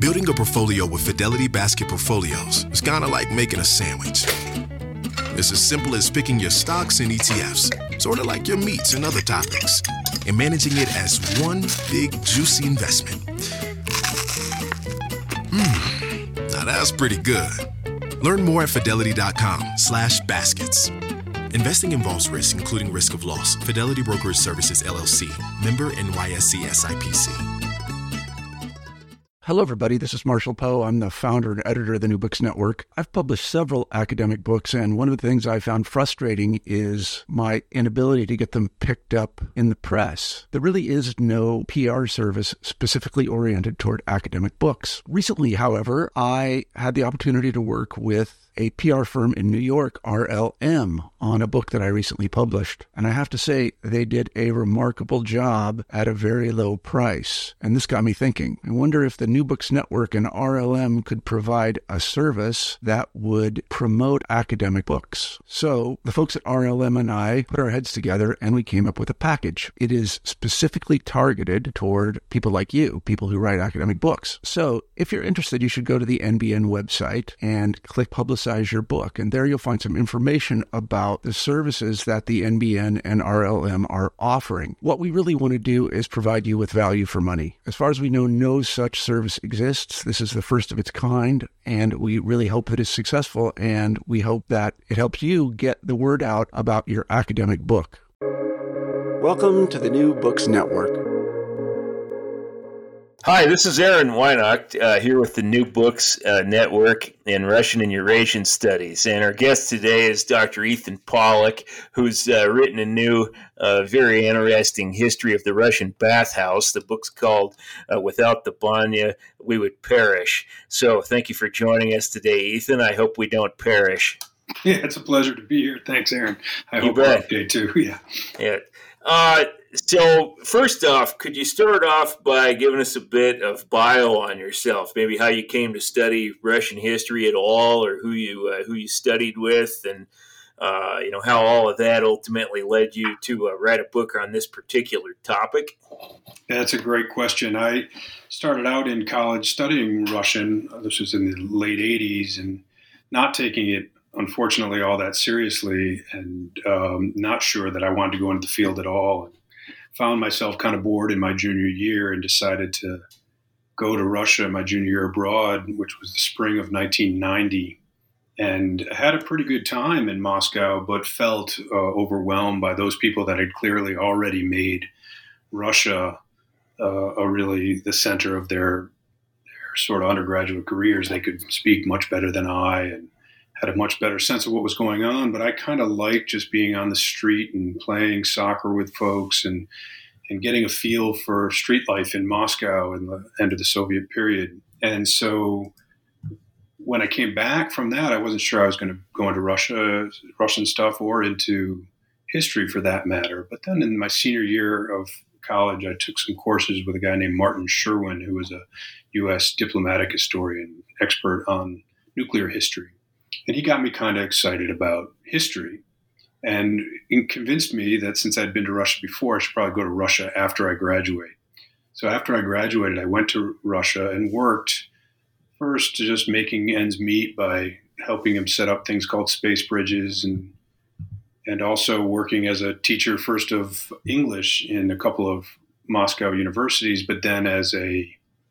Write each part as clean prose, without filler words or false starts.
Building a portfolio with Fidelity Basket Portfolios is kind of like making a sandwich. It's as simple as picking your stocks and ETFs, sort of like your meats and other toppings, and managing it as one big, juicy investment. Now that's pretty good. Learn more at fidelity.com/baskets. Investing involves risk, including risk of loss. Fidelity Brokerage Services, LLC. Member NYSE SIPC. Hello, everybody. This is Marshall Poe. I'm the founder and editor of the New Books Network. I've published several academic books, and one of the things I found frustrating is my inability to get them picked up in the press. There really is no PR service specifically oriented toward academic books. Recently, however, I had the opportunity to work with a PR firm in New York, RLM, on a book that I recently published. And I have to say, they did a remarkable job at a very low price. And this got me thinking. I wonder if the New Books Network and RLM could provide a service that would promote academic books. So the folks at RLM and I put our heads together and we came up with a package. It is specifically targeted toward people like you, people who write academic books. So if you're interested, you should go to the NBN website and click Publicize Your Book. And there you'll find some information about the services that the NBN and RLM are offering. What we really want to do is provide you with value for money. As far as we know, no such service exists. This is the first of its kind, and we really hope that it's successful, and we hope that it helps you get the word out about your academic book. Welcome to the New Books Network. Hi, this is Aaron Weinacht here with the New Books Network in Russian and Eurasian Studies. And our guest today is Dr. Ethan Pollack, who's written a new, very interesting history of the Russian bathhouse. The book's called Without the Banya, We Would Perish. So thank you for joining us today, Ethan. I hope we don't perish. Yeah, it's a pleasure to be here. Thanks, Aaron. I hope you're okay too. Yeah. So first off, could you start off by giving us a bit of bio on yourself? Maybe how you came to study Russian history at all, or who you studied with, and how all of that ultimately led you to write a book on this particular topic. That's a great question. I started out in college studying Russian. This was in the late 80s, and not taking it, unfortunately, all that seriously, and not sure that I wanted to go into the field at all. Found myself kind of bored in my junior year and decided to go to Russia my junior year abroad, which was the spring of 1990. And I had a pretty good time in Moscow, but felt overwhelmed by those people that had clearly already made Russia really the center of their sort of undergraduate careers. They could speak much better than I and had a much better sense of what was going on, but I kind of liked just being on the street and playing soccer with folks and getting a feel for street life in Moscow in the end of the Soviet period. And so when I came back from that, I wasn't sure I was going to go into Russian stuff or into history for that matter. But then in my senior year of college, I took some courses with a guy named Martin Sherwin, who was a U.S. diplomatic historian, expert on nuclear history. And he got me kind of excited about history and convinced me that since I'd been to Russia before, I should probably go to Russia after I graduate. So after I graduated, I went to Russia and worked first just making ends meet by helping him set up things called space bridges and also working as a teacher first of English in a couple of Moscow universities, but then as a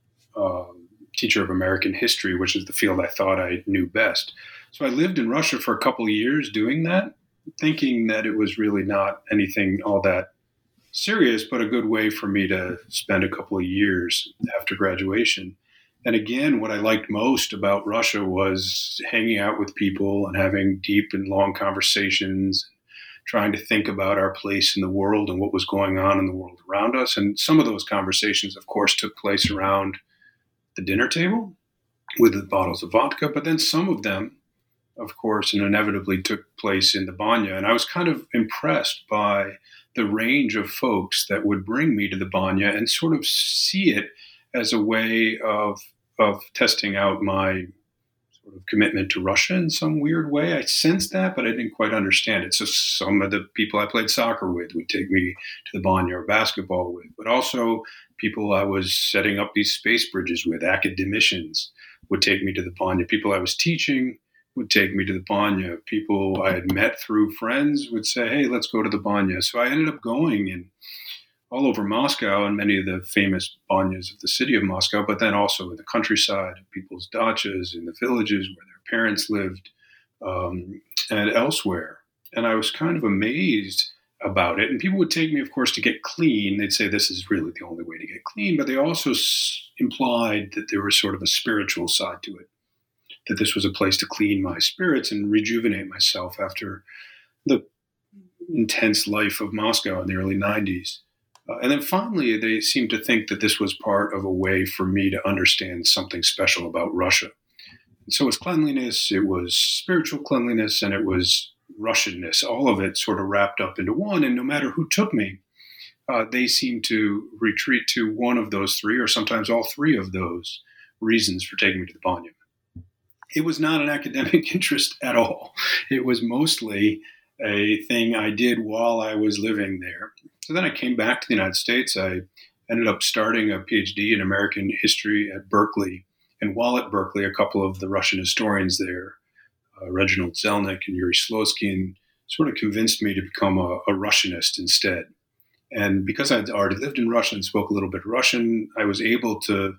teacher of American history, which is the field I thought I knew best. So I lived in Russia for a couple of years doing that, thinking that it was really not anything all that serious, but a good way for me to spend a couple of years after graduation. And again, what I liked most about Russia was hanging out with people and having deep and long conversations, trying to think about our place in the world and what was going on in the world around us. And some of those conversations, of course, took place around the dinner table with the bottles of vodka, but then some of them, of course, and inevitably took place in the banya. And I was kind of impressed by the range of folks that would bring me to the banya and sort of see it as a way of testing out my sort of commitment to Russia in some weird way. I sensed that, but I didn't quite understand it. So some of the people I played soccer with would take me to the banya or basketball with, but also People I was setting up these space bridges with, academicians, would take me to the Banya. People I was teaching would take me to the Banya. People I had met through friends would say, hey, let's go to the Banya. So I ended up going in all over Moscow and many of the famous banyas of the city of Moscow, but then also in the countryside, people's dachas, in the villages where their parents lived, and elsewhere. And I was kind of amazed about it. And people would take me, of course, to get clean. They'd say this is really the only way to get clean, but they also implied that there was sort of a spiritual side to it, that this was a place to clean my spirits and rejuvenate myself after the intense life of Moscow in the early 90s. And then finally, they seemed to think that this was part of a way for me to understand something special about Russia. And so it was cleanliness, it was spiritual cleanliness, and it was Russianness, all of it sort of wrapped up into one. And no matter who took me, they seemed to retreat to one of those three, or sometimes all three of those reasons for taking me to the Banya. It was not an academic interest at all. It was mostly a thing I did while I was living there. So then I came back to the United States. I ended up starting a PhD in American history at Berkeley. And while at Berkeley, a couple of the Russian historians there, Reginald Zelnick and Yuri Sloskin, sort of convinced me to become a Russianist instead. And because I'd already lived in Russia and spoke a little bit Russian, I was able to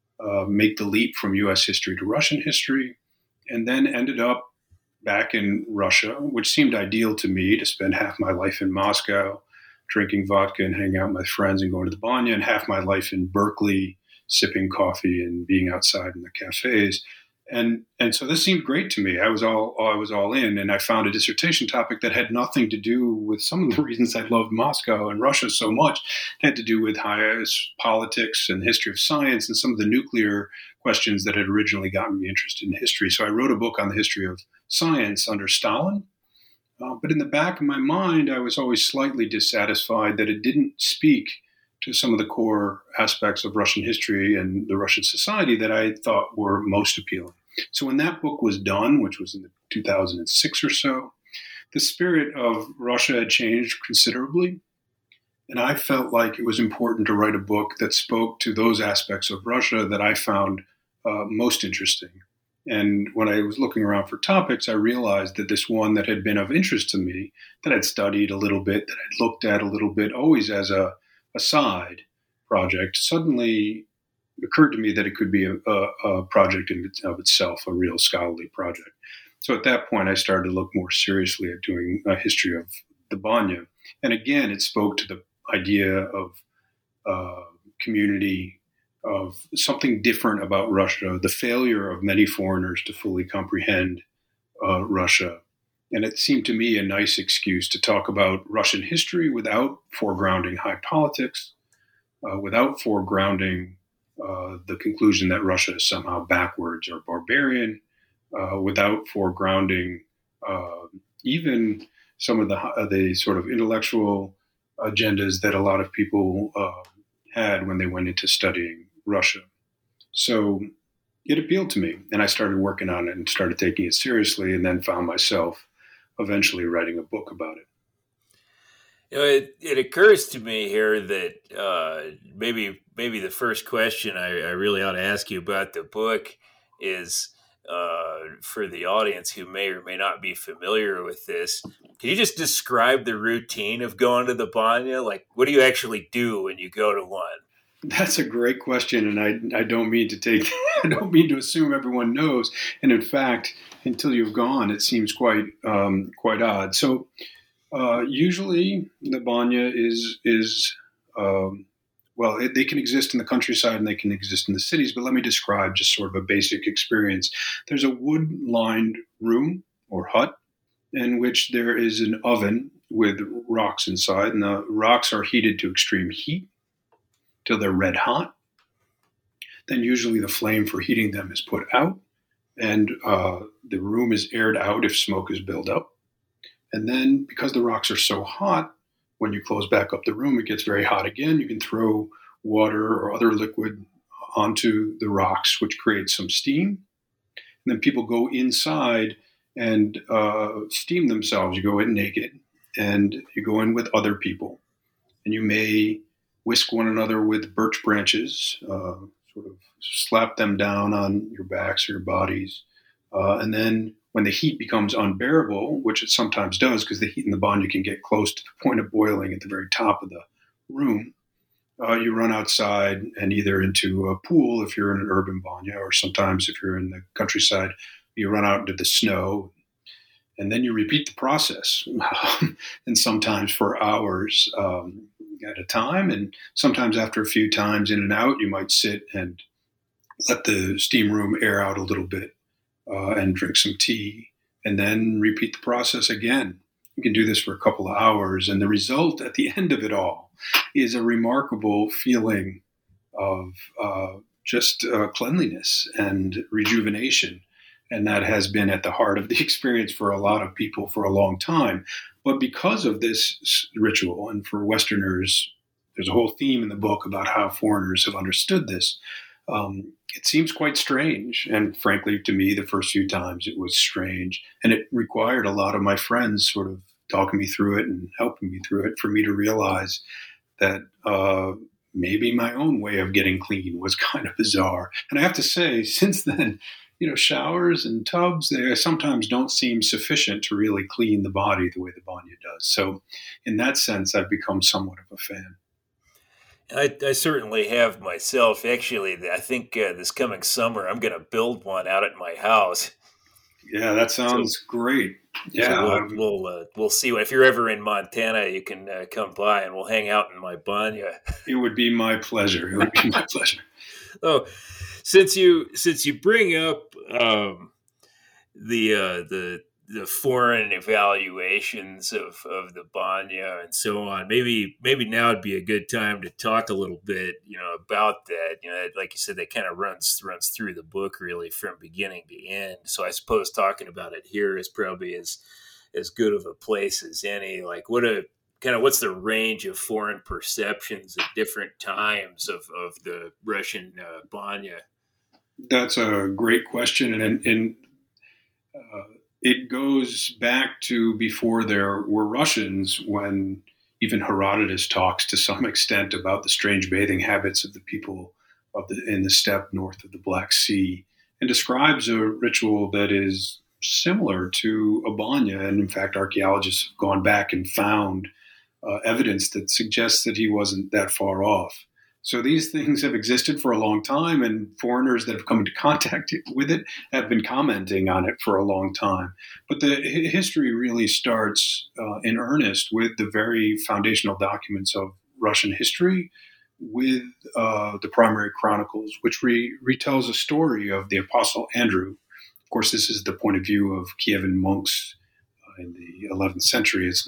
make the leap from U.S. history to Russian history, and then ended up back in Russia, which seemed ideal to me, to spend half my life in Moscow drinking vodka and hanging out with my friends and going to the Banya, and half my life in Berkeley sipping coffee and being outside in the cafes. And so this seemed great to me. I was all in, and I found a dissertation topic that had nothing to do with some of the reasons I loved Moscow and Russia so much. It had to do with politics and history of science and some of the nuclear questions that had originally gotten me interested in history. So I wrote a book on the history of science under Stalin. But in the back of my mind, I was always slightly dissatisfied that it didn't speak to some of the core aspects of Russian history and the Russian society that I thought were most appealing. So when that book was done, which was in 2006 or so, the spirit of Russia had changed considerably. And I felt like it was important to write a book that spoke to those aspects of Russia that I found most interesting. And when I was looking around for topics, I realized that this one that had been of interest to me, that I'd studied a little bit, that I'd looked at a little bit, always as a side project, suddenly occurred to me that it could be a project in of itself, a real scholarly project. So at that point, I started to look more seriously at doing a history of the Banya. And again, it spoke to the idea of community, of something different about Russia, the failure of many foreigners to fully comprehend Russia. And it seemed to me a nice excuse to talk about Russian history without foregrounding high politics, without foregrounding the conclusion that Russia is somehow backwards or barbarian, without foregrounding even some of the sort of intellectual agendas that a lot of people had when they went into studying Russia. So it appealed to me, and I started working on it and started taking it seriously, and then found myself eventually writing a book about it. You know, it occurs to me here that maybe the first question I really ought to ask you about the book is for the audience who may or may not be familiar with this. Can you just describe the routine of going to the Banya? Like, what do you actually do when you go to one? That's a great question, and I don't mean to I don't mean to assume everyone knows. And in fact, until you've gone, it seems quite odd. So usually the Banya is they can exist in the countryside and they can exist in the cities. But let me describe just sort of a basic experience. There's a wood-lined room or hut in which there is an oven with rocks inside, and the rocks are heated to extreme heat till they're red hot. Then usually the flame for heating them is put out, and the room is aired out if smoke is built up. And then because the rocks are so hot, when you close back up the room, it gets very hot again. You can throw water or other liquid onto the rocks, which creates some steam. And then people go inside and steam themselves. You go in naked, and you go in with other people. And you may whisk one another with birch branches, sort of slap them down on your backs or your bodies. And then when the heat becomes unbearable, which it sometimes does because the heat in the banya can get close to the point of boiling at the very top of the room, you run outside and either into a pool if you're in an urban banya, or sometimes if you're in the countryside, you run out into the snow. And then you repeat the process, and sometimes for hours at a time. And sometimes after a few times in and out, you might sit and let the steam room air out a little bit and drink some tea, and then repeat the process again. You can do this for a couple of hours, and the result at the end of it all is a remarkable feeling of just cleanliness and rejuvenation. And that has been at the heart of the experience for a lot of people for a long time. But because of this ritual, and for Westerners, there's a whole theme in the book about how foreigners have understood this. It seems quite strange. And frankly, to me, the first few times it was strange. And it required a lot of my friends sort of talking me through it and helping me through it for me to realize that maybe my own way of getting clean was kind of bizarre. And I have to say, since then, showers and tubs, they sometimes don't seem sufficient to really clean the body the way the banya does. So in that sense, I've become somewhat of a fan. I certainly have myself. Actually, I think this coming summer, I'm going to build one out at my house. Yeah, that sounds great. Yeah, so we'll see. If you're ever in Montana, you can come by and we'll hang out in my banya. It would be my pleasure. It would be my pleasure. Oh, since you bring up the foreign evaluations of the banya and so on, maybe now would be a good time to talk a little bit, about that. Like you said, that kind of runs through the book really from beginning to end. So I suppose talking about it here is probably as good of a place as any. Like what's the range of foreign perceptions at different times of the Russian banya? That's a great question, and it goes back to before there were Russians, when even Herodotus talks to some extent about the strange bathing habits of the people in the steppe north of the Black Sea, and describes a ritual that is similar to a banya. And in fact, archaeologists have gone back and found evidence that suggests that he wasn't that far off. So these things have existed for a long time, and foreigners that have come into contact with it have been commenting on it for a long time. But the history really starts in earnest with the very foundational documents of Russian history, with the primary chronicles, which retells a story of the Apostle Andrew. Of course, this is the point of view of Kievan monks in the 11th century. It's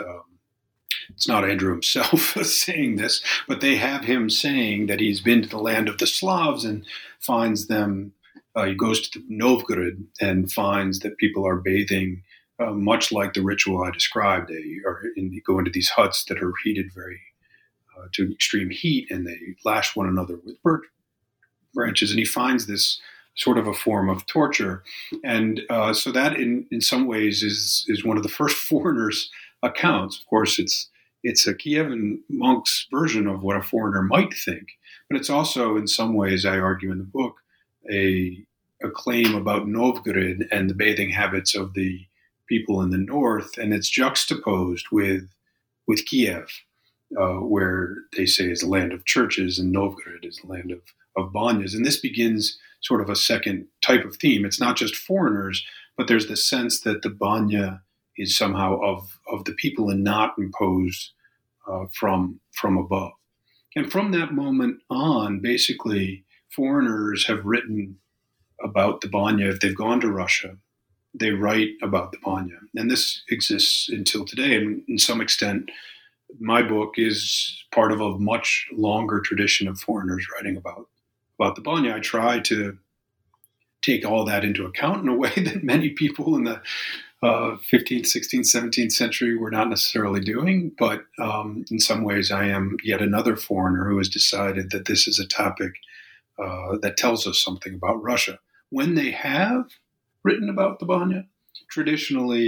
not Andrew himself saying this, but they have him saying that he's been to the land of the Slavs and finds them. He goes to Novgorod and finds that people are bathing much like the ritual I described. They go into these huts that are heated very to extreme heat, and they lash one another with birch branches. And he finds this sort of a form of torture. And so that in some ways is one of the first foreigners' accounts. Of course, it's a Kievan monk's version of what a foreigner might think, but it's also, in some ways, I argue in the book, a claim about Novgorod and the bathing habits of the people in the north, and it's juxtaposed with Kiev, where they say is the land of churches, and Novgorod is the land of banyas. And this begins sort of a second type of theme. It's not just foreigners, but there's the sense that the banya is somehow of the people and not imposed from above. And from that moment on, basically, foreigners have written about the banya. If they've gone to Russia, they write about the banya. And this exists until today. And in some extent, my book is part of a much longer tradition of foreigners writing about the banya. I try to take all that into account in a way that many people in the 15th, 16th, 17th century were not necessarily doing. But in some ways, I am yet another foreigner who has decided that this is a topic that tells us something about Russia. When they have written about the banya, traditionally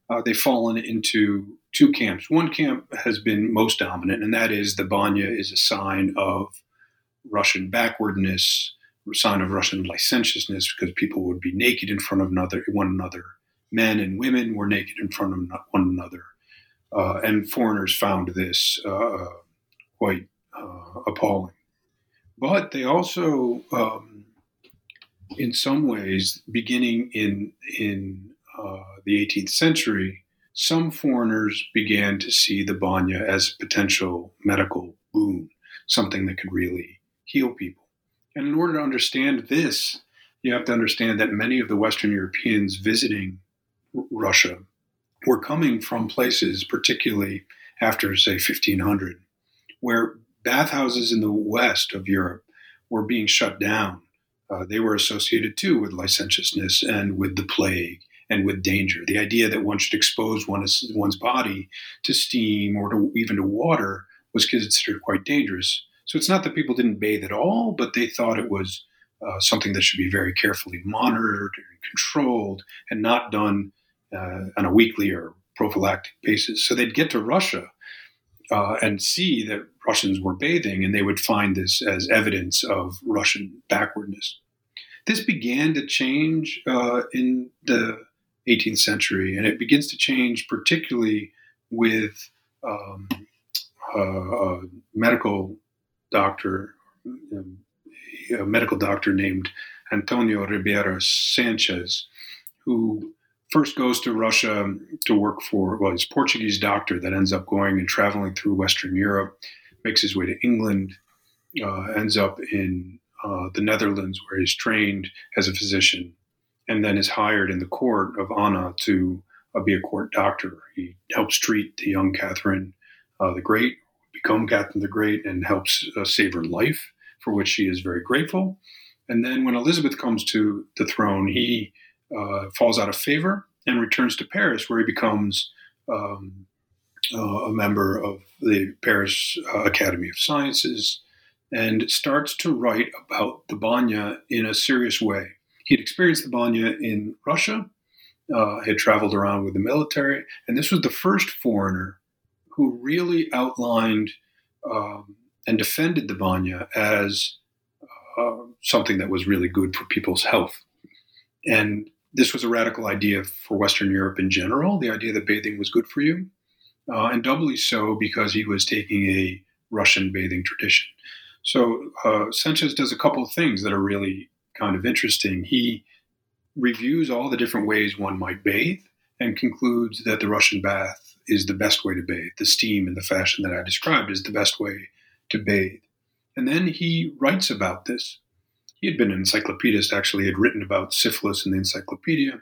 they've fallen into two camps. One camp has been most dominant, and that is the banya is a sign of Russian backwardness, a sign of Russian licentiousness, because people would be naked in front of one another. Men and women were naked in front of one another. And foreigners found this quite appalling. But they also, in some ways, beginning in the 18th century, some foreigners began to see the banya as a potential medical boon, something that could really heal people. And in order to understand this, you have to understand that many of the Western Europeans visiting Russia were coming from places, particularly after, say, 1500, where bathhouses in the west of Europe were being shut down. They were associated, too, with licentiousness and with the plague and with danger. The idea that one should expose one's body to steam or even to water was considered quite dangerous. So it's not that people didn't bathe at all, but they thought it was something that should be very carefully monitored and controlled and not done on a weekly or prophylactic basis. So they'd get to Russia and see that Russians were bathing, and they would find this as evidence of Russian backwardness. This began to change in the 18th century, and it begins to change particularly with a medical doctor named Antonio Ribera Sanchez, who first goes to Russia to work for, he's a Portuguese doctor that ends up going and traveling through Western Europe, makes his way to England, ends up in the Netherlands where he's trained as a physician, and then is hired in the court of Anna to be a court doctor. He helps treat the young Catherine the Great, become Catherine the Great, and helps save her life, for which she is very grateful. And then when Elizabeth comes to the throne, he falls out of favor and returns to Paris, where he becomes a member of the Paris Academy of Sciences and starts to write about the banya in a serious way. He'd experienced the banya in Russia, had traveled around with the military, and this was the first foreigner who really outlined and defended the banya as something that was really good for people's health. And this was a radical idea for Western Europe in general, the idea that bathing was good for you, and doubly so because he was taking a Russian bathing tradition. So Sanchez does a couple of things that are really kind of interesting. He reviews all the different ways one might bathe and concludes that the Russian bath is the best way to bathe. The steam in the fashion that I described is the best way to bathe. And then he writes about this. He had been an encyclopedist, actually, had written about syphilis in the encyclopedia,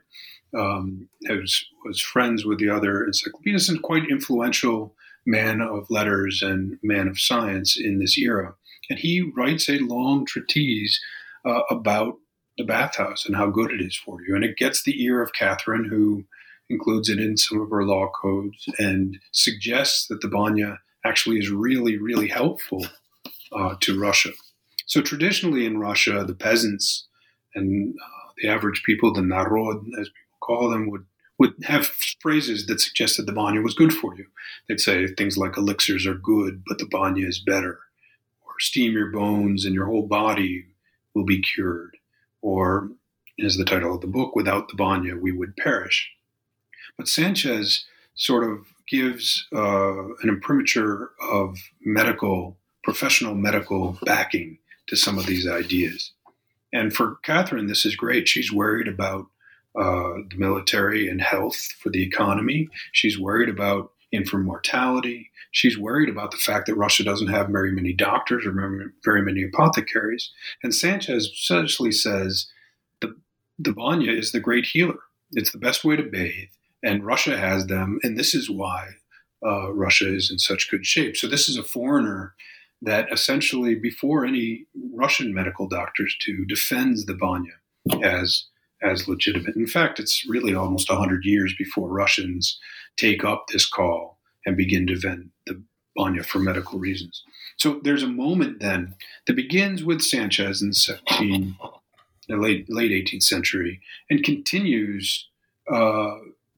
was friends with the other encyclopedists, and quite influential man of letters and man of science in this era. And he writes a long treatise about the bathhouse and how good it is for you. And it gets the ear of Catherine, who includes it in some of her law codes and suggests that the banya actually is really, really helpful to Russia. So traditionally in Russia, the peasants and the average people, the narod, as people call them, would have phrases that suggested the banya was good for you. They'd say things like elixirs are good, but the banya is better. Or steam your bones and your whole body will be cured. Or, as the title of the book, without the banya, we would perish. But Sanchez sort of gives an imprimatur of professional medical backing to some of these ideas. And for Catherine, this is great. She's worried about the military and health for the economy. She's worried about infant mortality. She's worried about the fact that Russia doesn't have very many doctors or very many apothecaries. And Sanchez essentially says the banya is the great healer. It's the best way to bathe, and Russia has them, and this is why Russia is in such good shape. So this is a foreigner that essentially, before any Russian medical doctors do, defends the banya as legitimate. In fact, it's really almost 100 years before Russians take up this call and begin to defend the banya for medical reasons. So there's a moment then that begins with Sanchez in the late 18th century and continues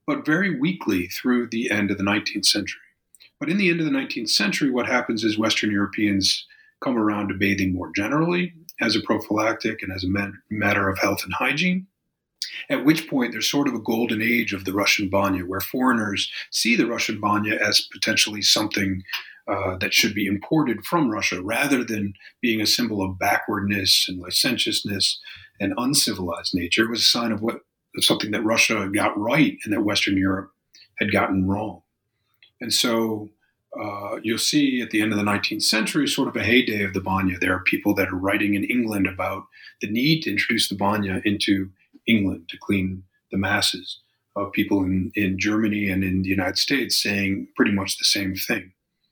but very weakly through the end of the 19th century. But in the end of the 19th century, what happens is Western Europeans come around to bathing more generally as a prophylactic and as a matter of health and hygiene, at which point there's sort of a golden age of the Russian banya, where foreigners see the Russian banya as potentially something that should be imported from Russia, rather than being a symbol of backwardness and licentiousness and uncivilized nature. It was a sign of something that Russia got right and that Western Europe had gotten wrong. And so you'll see at the end of the 19th century sort of a heyday of the banya. There are people that are writing in England about the need to introduce the banya into England to clean the masses, of people in Germany and in the United States saying pretty much the same thing.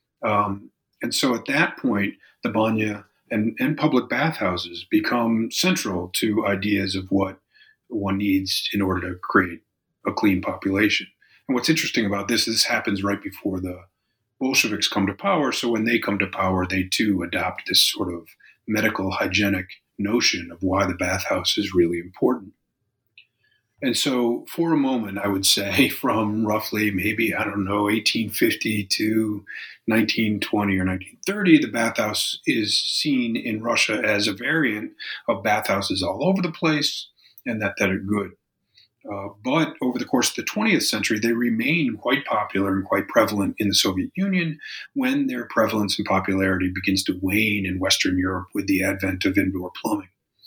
And so at that point, the banya and public bathhouses become central to ideas of what one needs in order to create a clean population. And what's interesting about this happens right before the Bolsheviks come to power. So when they come to power, they too adopt this sort of medical hygienic notion of why the bathhouse is really important. And so for a moment, I would say from roughly maybe, 1850 to 1920 or 1930, the bathhouse is seen in Russia as a variant of bathhouses all over the place, and that are good. But over the course of the 20th century, they remain quite popular and quite prevalent in the Soviet Union, when their prevalence and popularity begins to wane in Western Europe with the advent of indoor plumbing.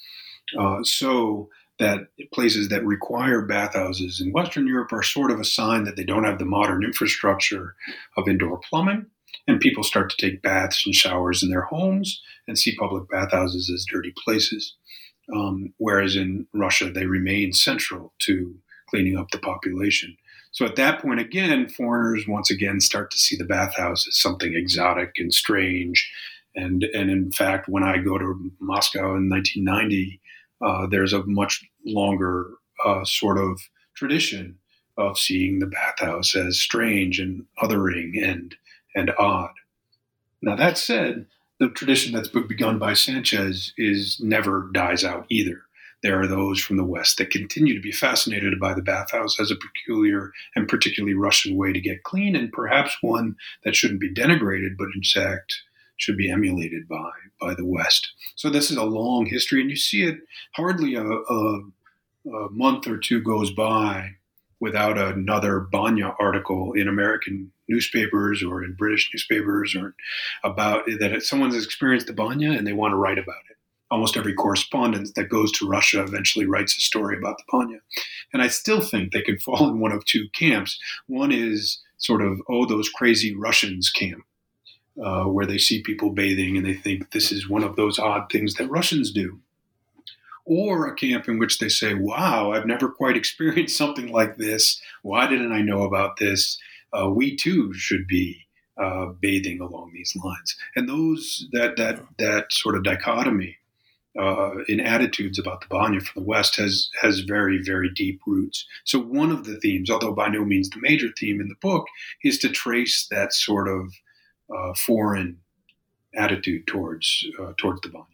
So that places that require bathhouses in Western Europe are sort of a sign that they don't have the modern infrastructure of indoor plumbing, and people start to take baths and showers in their homes and see public bathhouses as dirty places. Whereas in Russia, they remain central to cleaning up the population. So at that point, again, foreigners once again start to see the bathhouse as something exotic and strange. And in fact, when I go to Moscow in 1990, there's a much longer sort of tradition of seeing the bathhouse as strange and othering and odd. Now, that said, the tradition that's begun by Sanchez never dies out either. There are those from the West that continue to be fascinated by the bathhouse as a peculiar and particularly Russian way to get clean, and perhaps one that shouldn't be denigrated, but in fact should be emulated by the West. So this is a long history, and you see it hardly a month or two goes by without another banya article in American newspapers or in British newspapers or about that someone has experienced the banya and they want to write about it. Almost every correspondent that goes to Russia eventually writes a story about the banya. And I still think they could fall in one of two camps. One is sort of, those crazy Russians camp, where they see people bathing and they think this is one of those odd things that Russians do. Or a camp in which they say, wow, I've never quite experienced something like this. Why didn't I know about this? We too should be bathing along these lines. And that sort of dichotomy in attitudes about the banya from the West has very, very deep roots. So one of the themes, although by no means the major theme in the book, is to trace that sort of foreign attitude towards the banya.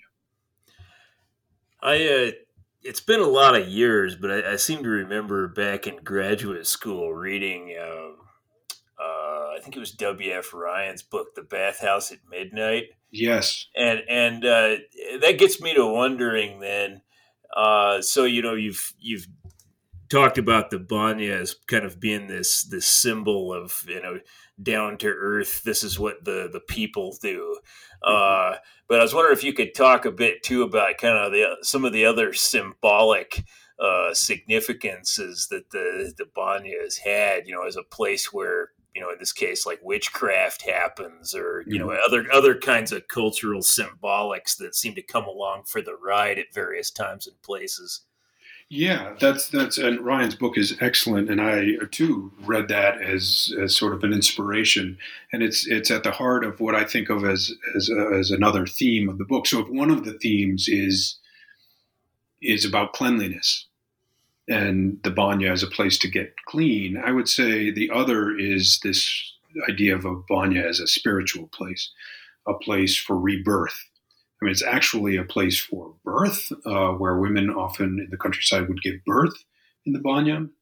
It's been a lot of years, but I seem to remember back in graduate school reading, I think it was W.F. Ryan's book, The Bathhouse at Midnight. Yes. And that gets me to wondering then, so, you've talked about the banya as kind of being this symbol of, down to earth. This is what the people do. But I was wondering if you could talk a bit too about kind of some of the other symbolic significances that the banya has had, as a place where, in this case, like witchcraft happens, or other kinds of cultural symbolics that seem to come along for the ride at various times and places. Yeah, that's and Ryan's book is excellent, and I too read that as sort of an inspiration, and it's at the heart of what I think of as another theme of the book. So if one of the themes is about cleanliness and the banya as a place to get clean, I would say the other is this idea of a banya as a spiritual place, a place for rebirth. I mean, it's actually a place for birth, where women often in the countryside would give birth in the banya.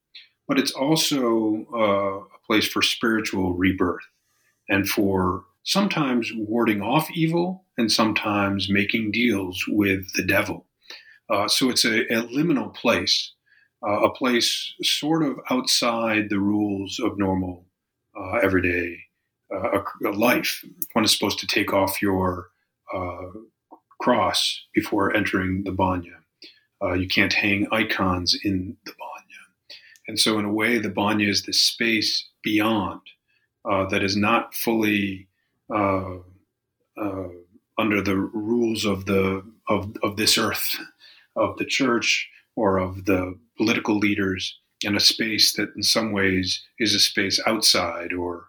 but it's also a place for spiritual rebirth and for sometimes warding off evil and sometimes making deals with the devil. So it's a liminal place, a place sort of outside the rules of normal everyday life. One is supposed to take off your cross before entering the banya. You can't hang icons in the banya. And so in a way, the banya is this space beyond that is not fully under the rules of this earth, of the church or of the political leaders, and a space that in some ways is a space outside or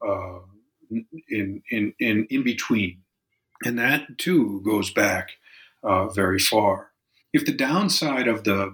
in between. And that too goes back very far. If the downside of the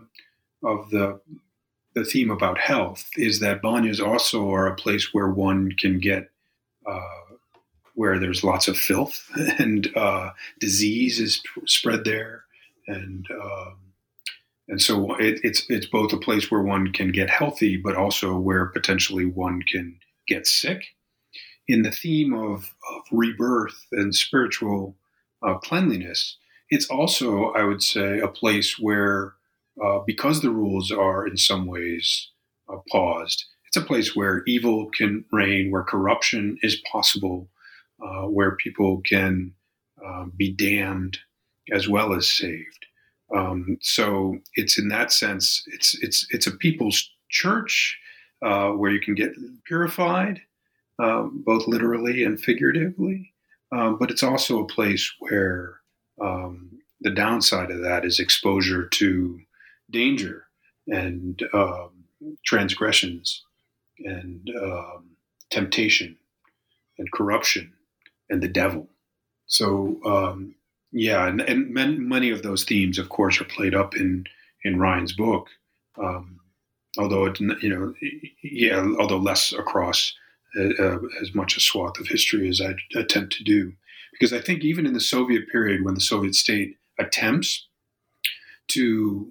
theme about health is that banyas also are a place where one can get where there's lots of filth and disease is spread there, and so it's both a place where one can get healthy, but also where potentially one can get sick. In the theme of rebirth and spiritual cleanliness, it's also, I would say, a place where, because the rules are in some ways paused, it's a place where evil can reign, where corruption is possible, where people can be damned as well as saved. So it's in that sense, it's a people's church where you can get purified, both literally and figuratively. But it's also a place where the downside of that is exposure to danger and transgressions and temptation and corruption and the devil. So, and many of those themes, of course, are played up in Ryan's book, although although less across as much a swath of history as I attempt to do. Because I think even in the Soviet period, when the Soviet state attempts to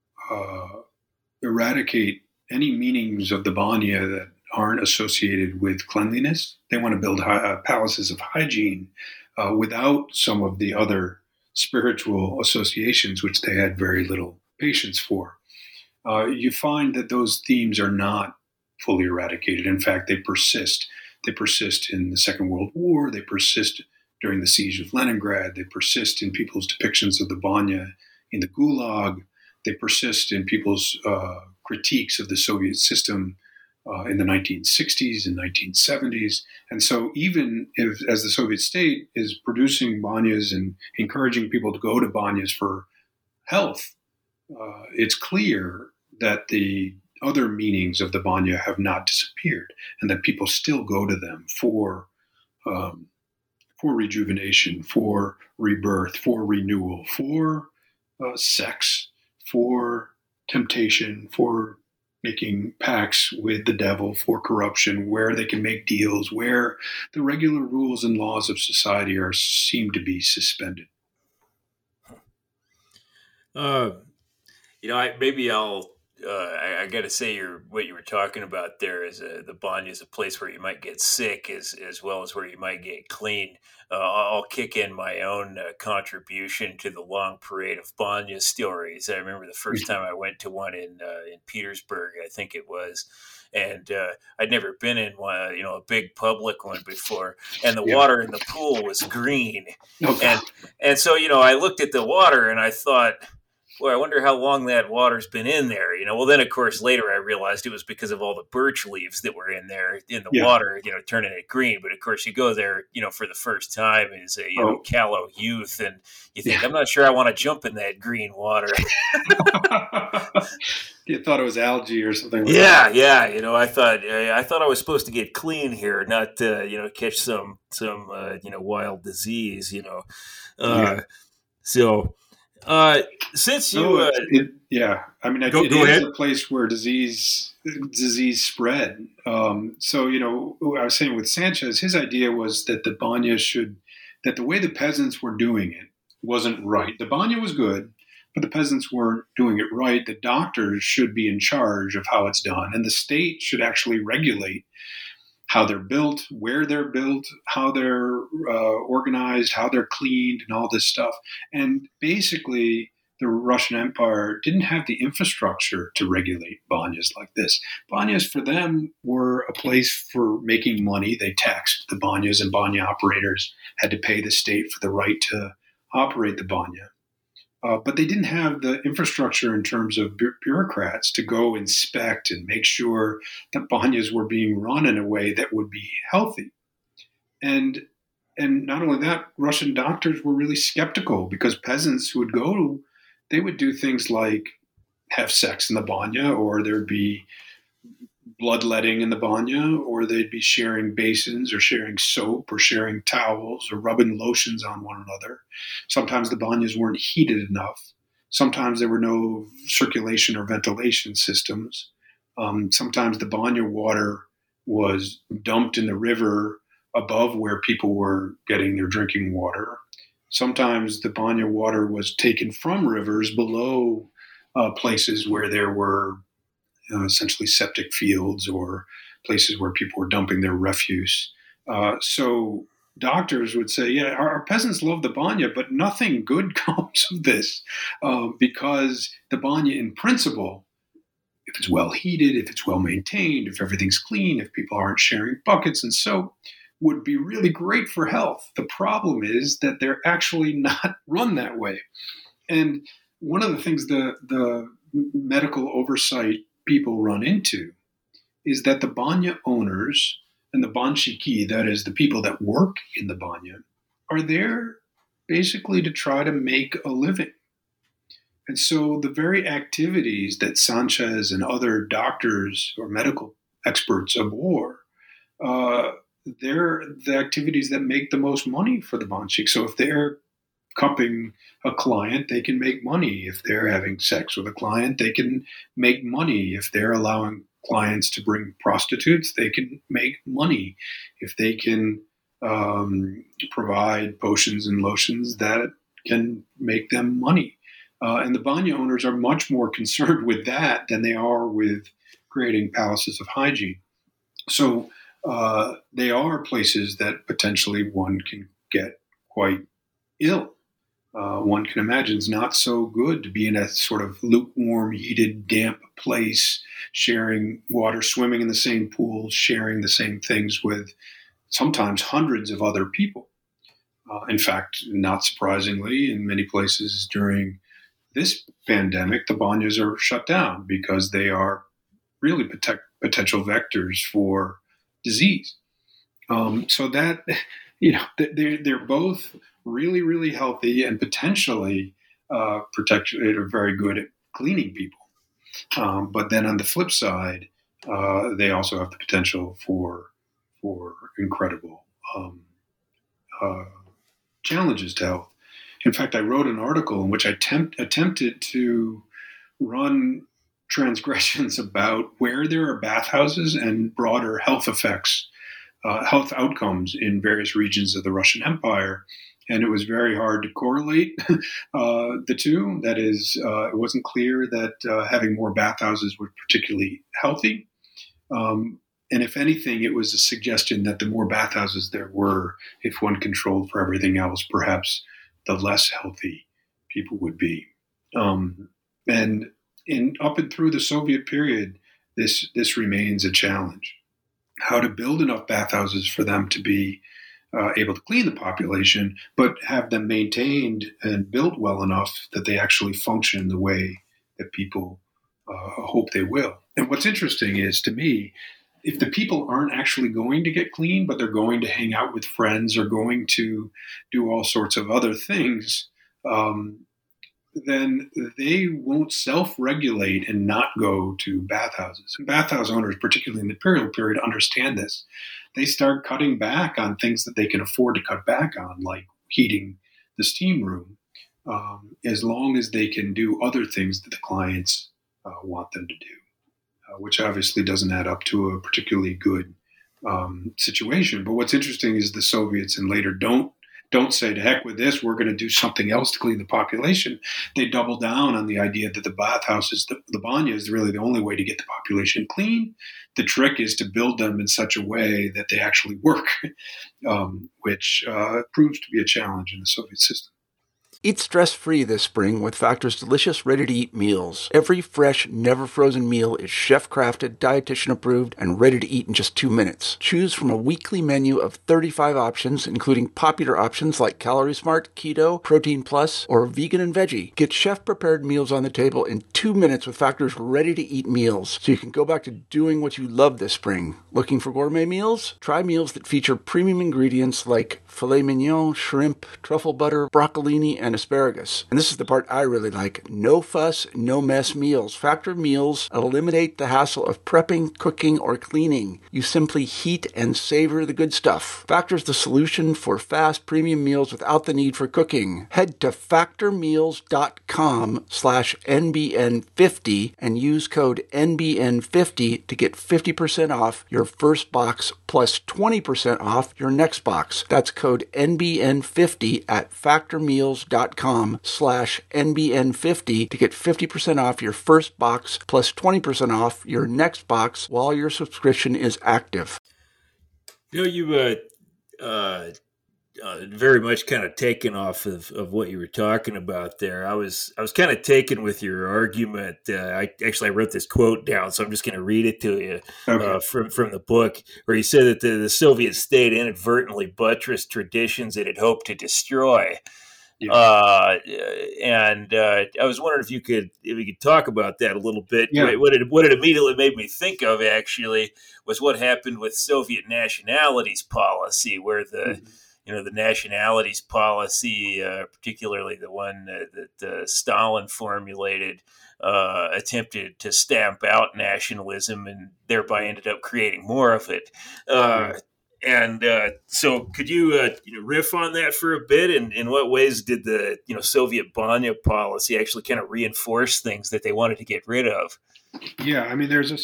eradicate any meanings of the banya that aren't associated with cleanliness, they want to build palaces of hygiene without some of the other spiritual associations, which they had very little patience for. You find that those themes are not fully eradicated. In fact, they persist. They persist in the Second World War. They persist during the siege of Leningrad. They persist in people's depictions of the banya in the Gulag. They persist in people's critiques of the Soviet system in the 1960s and 1970s. And so even as the Soviet state is producing banyas and encouraging people to go to banyas for health, it's clear that the other meanings of the banya have not disappeared, and that people still go to them for rejuvenation, for rebirth, for renewal, for sex, for temptation, for making pacts with the devil, for corruption, where they can make deals, where the regular rules and laws of society seem to be suspended. I got to say, what you were talking about there is the banya is a place where you might get sick as well as where you might get clean. I'll kick in my own contribution to the long parade of banya stories. I remember the first time I went to one in Petersburg, I think it was, and I'd never been in one, a big public one before, and the water in the pool was green, and so I looked at the water and I thought, boy, I wonder how long that water's been in there. Well, then, of course, later I realized it was because of all the birch leaves that were in there in the water, turning it green. But, of course, you go there, for the first time as a callow youth, and you think, I'm not sure I want to jump in that green water. You thought it was algae or something like that. Yeah. I thought I was supposed to get clean here, not, catch some wild disease, So... since you, it is a place where disease spread. So I was saying with Sanchez, his idea was that the banya that the way the peasants were doing it wasn't right. The banya was good, but the peasants weren't doing it right. The doctors should be in charge of how it's done, and the state should actually regulate how they're built, where they're built, how they're organized, how they're cleaned, and all this stuff. And basically, the Russian Empire didn't have the infrastructure to regulate banyas like this. Banyas for them were a place for making money. They taxed the banyas, and banya operators had to pay the state for the right to operate the banya. But they didn't have the infrastructure in terms of bureaucrats to go inspect and make sure that banyas were being run in a way that would be healthy. And not only that, Russian doctors were really skeptical because peasants who would go, they would do things like have sex in the banya, or there'd be bloodletting in the banya, or they'd be sharing basins or sharing soap or sharing towels or rubbing lotions on one another. Sometimes the banyas weren't heated enough. Sometimes there were no circulation or ventilation systems. Sometimes the banya water was dumped in the river above where people were getting their drinking water. Sometimes the banya water was taken from rivers below places where there were essentially septic fields or places where people were dumping their refuse. So doctors would say, yeah, our peasants love the banya, but nothing good comes of this because the banya in principle, if it's well heated, if it's well maintained, if everything's clean, if people aren't sharing buckets and soap, would be really great for health. The problem is that they're actually not run that way. And one of the things the medical oversight people run into is that the banya owners and the banshiki, that is the people that work in the banya, are there basically to try to make a living. And so the very activities that Sanchez and other doctors or medical experts abhor, they're the activities that make the most money for the banshik. So if they're cupping a client, they can make money. If they're having sex with a client, they can make money. If they're allowing clients to bring prostitutes, they can make money. If they can provide potions and lotions, that can make them money. And the banya owners are much more concerned with that than they are with creating palaces of hygiene. So they are places that potentially one can get quite ill. One can imagine it's not so good to be in a sort of lukewarm, heated, damp place, sharing water, swimming in the same pool, sharing the same things with sometimes hundreds of other people. In fact, not surprisingly, in many places during this pandemic, the banyas are shut down because they are really potential vectors for disease. So that, they're both really, really healthy and potentially are very good at cleaning people. But then on the flip side, they also have the potential for incredible challenges to health. In fact, I wrote an article in which I attempted to run transgressions about where there are bathhouses and broader health effects, health outcomes in various regions of the Russian Empire. And it was very hard to correlate the two. That is, it wasn't clear that having more bathhouses was particularly healthy. And if anything, it was a suggestion that the more bathhouses there were, if one controlled for everything else, perhaps the less healthy people would be. And up and through the Soviet period, this remains a challenge. How to build enough bathhouses for them to be able to clean the population, but have them maintained and built well enough that they actually function the way that people hope they will. And what's interesting is, to me, if the people aren't actually going to get clean, but they're going to hang out with friends or going to do all sorts of other things, then they won't self-regulate and not go to bathhouses. And bathhouse owners, particularly in the imperial period, understand this. They start cutting back on things that they can afford to cut back on, like heating the steam room, as long as they can do other things that the clients want them to do, which obviously doesn't add up to a particularly good situation. But what's interesting is the Soviets and later don't don't say, to heck with this, we're going to do something else to clean the population. They double down on the idea that the bathhouses, the banya, is really the only way to get the population clean. The trick is to build them in such a way that they actually work, which proves to be a challenge in the Soviet system. Eat stress-free this spring with Factor's delicious, ready-to-eat meals. Every fresh, never-frozen meal is chef-crafted, dietitian-approved, and ready to eat in just 2 minutes. Choose from a weekly menu of 35 options, including popular options like Calorie Smart, Keto, Protein Plus, or Vegan and Veggie. Get chef-prepared meals on the table in 2 minutes with Factor's ready-to-eat meals, so you can go back to doing what you love this spring. Looking for gourmet meals? Try meals that feature premium ingredients like filet mignon, shrimp, truffle butter, broccolini, and asparagus. And this is the part I really like. No fuss, no mess meals. Factor meals eliminate the hassle of prepping, cooking, or cleaning. You simply heat and savor the good stuff. Factor's the solution for fast premium meals without the need for cooking. Head to factormeals.com/NBN50 and use code NBN50 to get 50% off your first box plus 20% off your next box. That's code NBN50 at factormeals.com/NBN50 to get 50% off your first box plus 20% off your next box while your subscription is active. You very much kind of taken off of what you were talking about there. I was kind of taken with your argument. I wrote this quote down, so I'm just going to read it to you from the book, where you said that the Soviet state inadvertently buttressed traditions it had hoped to destroy. Yeah. I was wondering if we could talk about that a little bit. Yeah. What it immediately made me think of actually was what happened with Soviet nationalities policy, where the nationalities policy, particularly the one that Stalin formulated, attempted to stamp out nationalism and thereby ended up creating more of it. So could you riff on that for a bit? And in what ways did the Soviet Banya policy actually kind of reinforce things that they wanted to get rid of? Yeah, I mean, there's a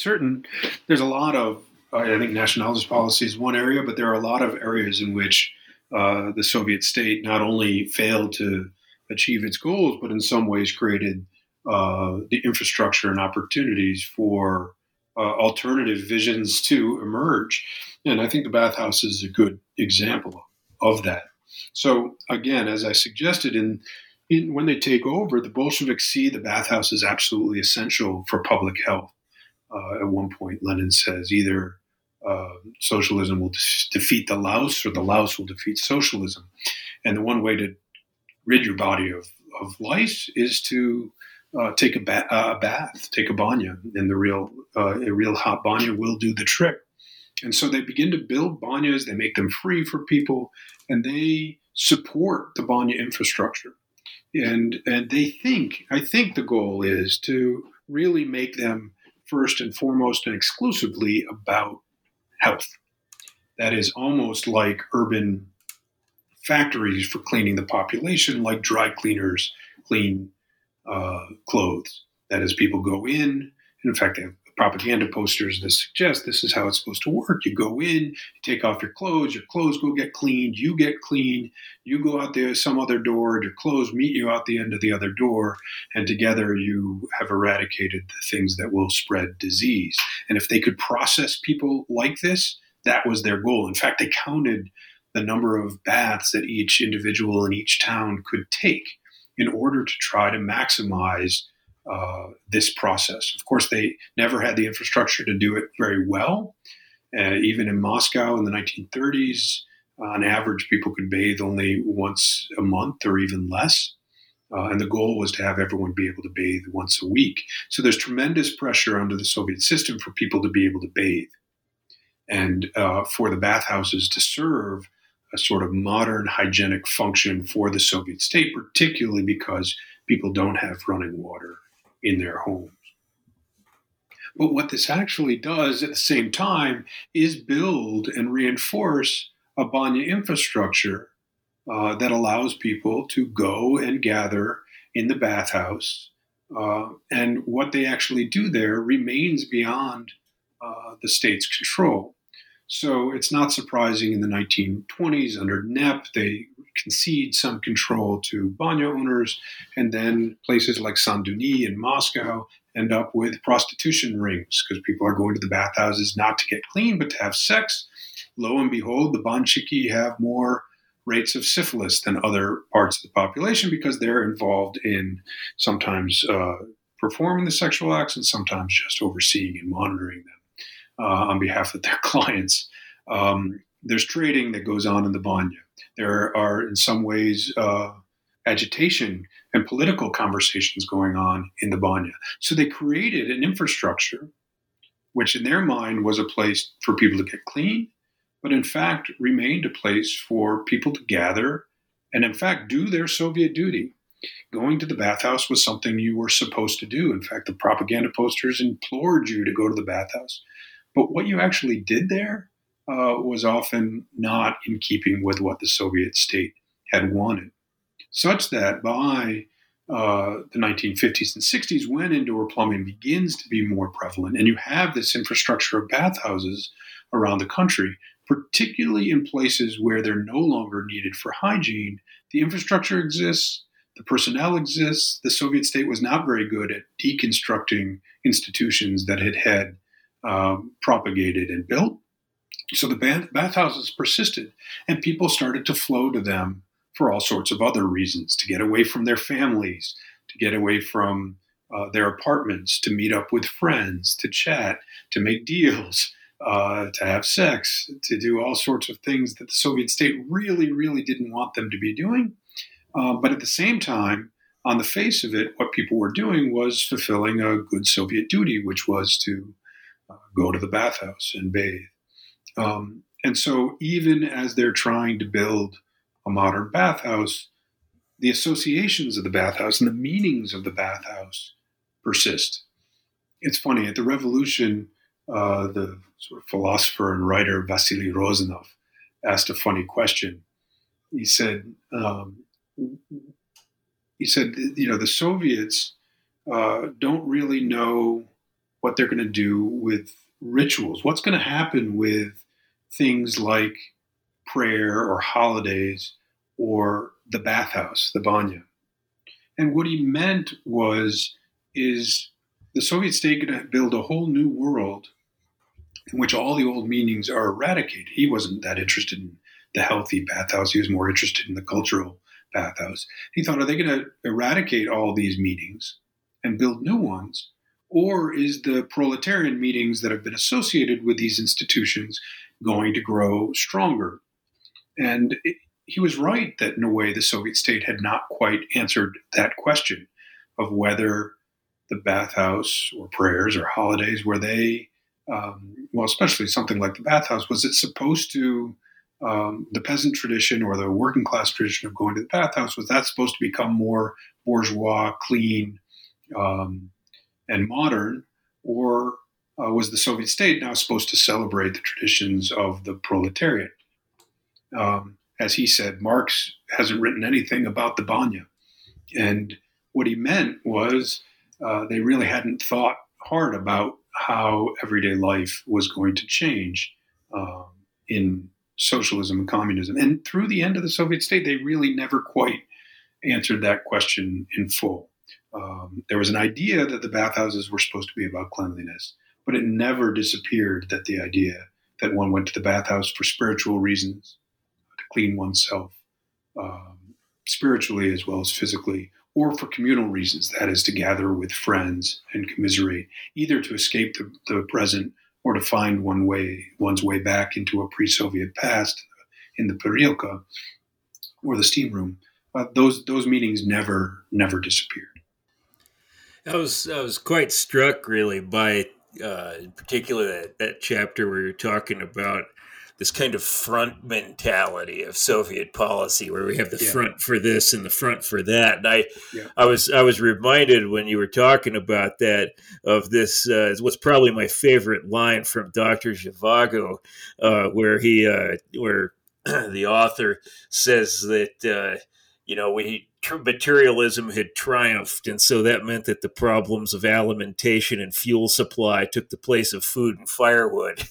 lot of, I think nationalist policy is one area, but there are a lot of areas in which the Soviet state not only failed to achieve its goals, but in some ways created the infrastructure and opportunities for alternative visions to emerge. And I think the bathhouse is a good example of that. So again, as I suggested, when they take over, the Bolsheviks see the bathhouse as absolutely essential for public health. At one point, Lenin says either socialism will defeat the louse or the louse will defeat socialism. And the one way to rid your body of lice is to take a bath, take a banya, and a real hot banya will do the trick. And so they begin to build banyas, they make them free for people, and they support the banya infrastructure. And I think the goal is to really make them first and foremost and exclusively about health. That is almost like urban factories for cleaning the population, like dry cleaners clean clothes. That is, people go in, and in fact, they have propaganda posters that suggest this is how it's supposed to work. You go in, you take off your clothes go get cleaned, you get clean, you go out there some other door, and your clothes meet you out the end of the other door, and together you have eradicated the things that will spread disease. And if they could process people like this, that was their goal. In fact, they counted the number of baths that each individual in each town could take in order to try to maximize this process. Of course, they never had the infrastructure to do it very well. Even in Moscow in the 1930s, on average, people could bathe only once a month or even less. And the goal was to have everyone be able to bathe once a week. So there's tremendous pressure under the Soviet system for people to be able to bathe and for the bathhouses to serve a sort of modern hygienic function for the Soviet state, particularly because people don't have running water in their homes. But what this actually does at the same time is build and reinforce a banya infrastructure that allows people to go and gather in the bathhouse. And what they actually do there remains beyond the state's control. So it's not surprising in the 1920s under NEP, they concede some control to banya owners, and then places like Saint-Denis in Moscow end up with prostitution rings because people are going to the bathhouses not to get clean but to have sex. Lo and behold, the banshiki have more rates of syphilis than other parts of the population because they're involved in sometimes performing the sexual acts and sometimes just overseeing and monitoring them on behalf of their clients. There's trading that goes on in the banya. There are, in some ways, agitation and political conversations going on in the banya. So they created an infrastructure, which in their mind was a place for people to get clean, but in fact remained a place for people to gather and in fact do their Soviet duty. Going to the bathhouse was something you were supposed to do. In fact, the propaganda posters implored you to go to the bathhouse. But what you actually did there was often not in keeping with what the Soviet state had wanted. Such that by the 1950s and 60s, when indoor plumbing begins to be more prevalent, and you have this infrastructure of bathhouses around the country, particularly in places where they're no longer needed for hygiene, the infrastructure exists, the personnel exists. The Soviet state was not very good at deconstructing institutions that it had propagated and built. So the bathhouses persisted, and people started to flow to them for all sorts of other reasons, to get away from their families, to get away from their apartments, to meet up with friends, to chat, to make deals, to have sex, to do all sorts of things that the Soviet state really, really didn't want them to be doing. But at the same time, on the face of it, what people were doing was fulfilling a good Soviet duty, which was to go to the bathhouse and bathe. And so even as they're trying to build a modern bathhouse, the associations of the bathhouse and the meanings of the bathhouse persist. It's funny, at the Revolution, the sort of philosopher and writer Vasily Rozanov asked a funny question. He said, the Soviets don't really know what they're going to do with rituals. What's going to happen with things like prayer or holidays or the bathhouse, the banya? And what he meant is the Soviet state going to build a whole new world in which all the old meanings are eradicated. He wasn't that interested in the healthy bathhouse. He was more interested in the cultural bathhouse. He thought, are they going to eradicate all these meanings and build new ones? Or is the proletarian meanings that have been associated with these institutions going to grow stronger? And he was right that in a way the Soviet state had not quite answered that question of whether the bathhouse or prayers or holidays, were they, especially something like the bathhouse, was it supposed to, the peasant tradition or the working class tradition of going to the bathhouse, was that supposed to become more bourgeois, clean, and modern, or was the Soviet state now supposed to celebrate the traditions of the proletariat? As he said, Marx hasn't written anything about the banya. And what he meant was they really hadn't thought hard about how everyday life was going to change in socialism and communism. And through the end of the Soviet state, they really never quite answered that question in full. There was an idea that the bathhouses were supposed to be about cleanliness, but it never disappeared that the idea that one went to the bathhouse for spiritual reasons, to clean oneself spiritually as well as physically, or for communal reasons, that is, to gather with friends and commiserate, either to escape the present or to find one's way back into a pre-Soviet past in the Perilka or the steam room. Those meanings never disappeared. I was quite struck, really, by in particular that chapter where you're talking about this kind of front mentality of Soviet policy, where we have the front for this and the front for that. And I was reminded when you were talking about that of this. What's probably my favorite line from Dr. Zhivago, where the author says that materialism had triumphed, and so that meant that the problems of alimentation and fuel supply took the place of food and firewood.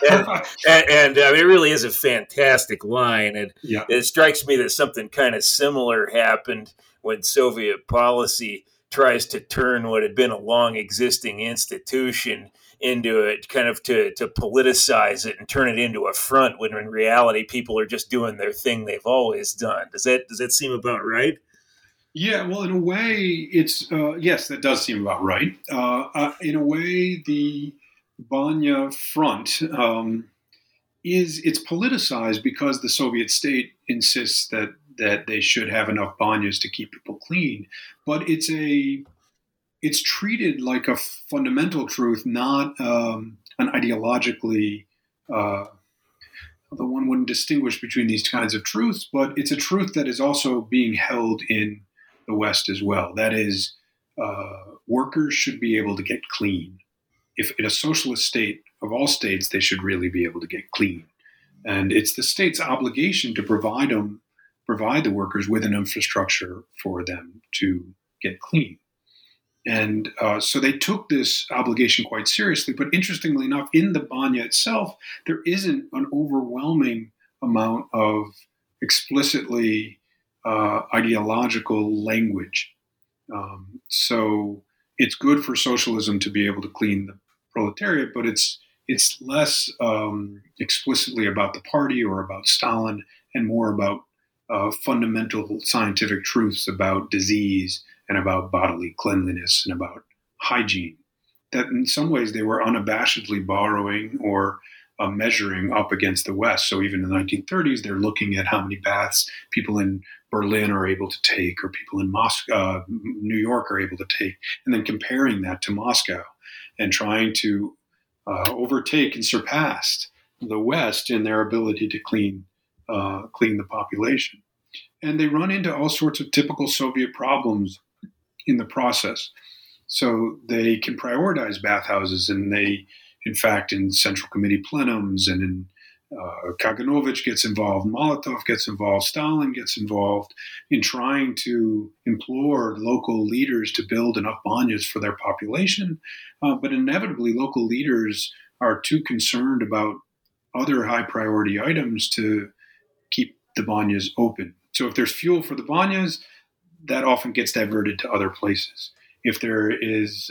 and it really is a fantastic line, and it strikes me that something kind of similar happened when Soviet policy tries to turn what had been a long existing institution into it, kind of to politicize it and turn it into a front, when in reality people are just doing their thing they've always done. Does that seem about right? Yeah, well, in a way, it's yes, that does seem about right. In a way, the Banya Front it's politicized because the Soviet state insists that they should have enough banyas to keep people clean, but it's treated like a fundamental truth, not an ideologically. Although one wouldn't distinguish between these kinds of truths, but it's a truth that is also being held in the West as well. That is, workers should be able to get clean. If in a socialist state, of all states, they should really be able to get clean. And it's the state's obligation to provide the workers with an infrastructure for them to get clean. And so they took this obligation quite seriously. But interestingly enough, in the Banya itself, there isn't an overwhelming amount of explicitly ideological language. So it's good for socialism to be able to clean the proletariat, but it's less explicitly about the party or about Stalin, and more about fundamental scientific truths about disease and about bodily cleanliness and about hygiene, that in some ways they were unabashedly borrowing or measuring up against the West. So even in the 1930s, they're looking at how many baths people in Berlin are able to take, or people in Moscow, New York are able to take, and then comparing that to Moscow and trying to overtake and surpass the West in their ability to clean the population. And they run into all sorts of typical Soviet problems in the process. So they can prioritize bathhouses, and they, in fact, in Central Committee plenums, and in Kaganovich gets involved, Molotov gets involved, Stalin gets involved in trying to implore local leaders to build enough banyas for their population. But inevitably, local leaders are too concerned about other high priority items to keep the banyas open. So if there's fuel for the banyas, that often gets diverted to other places. If there is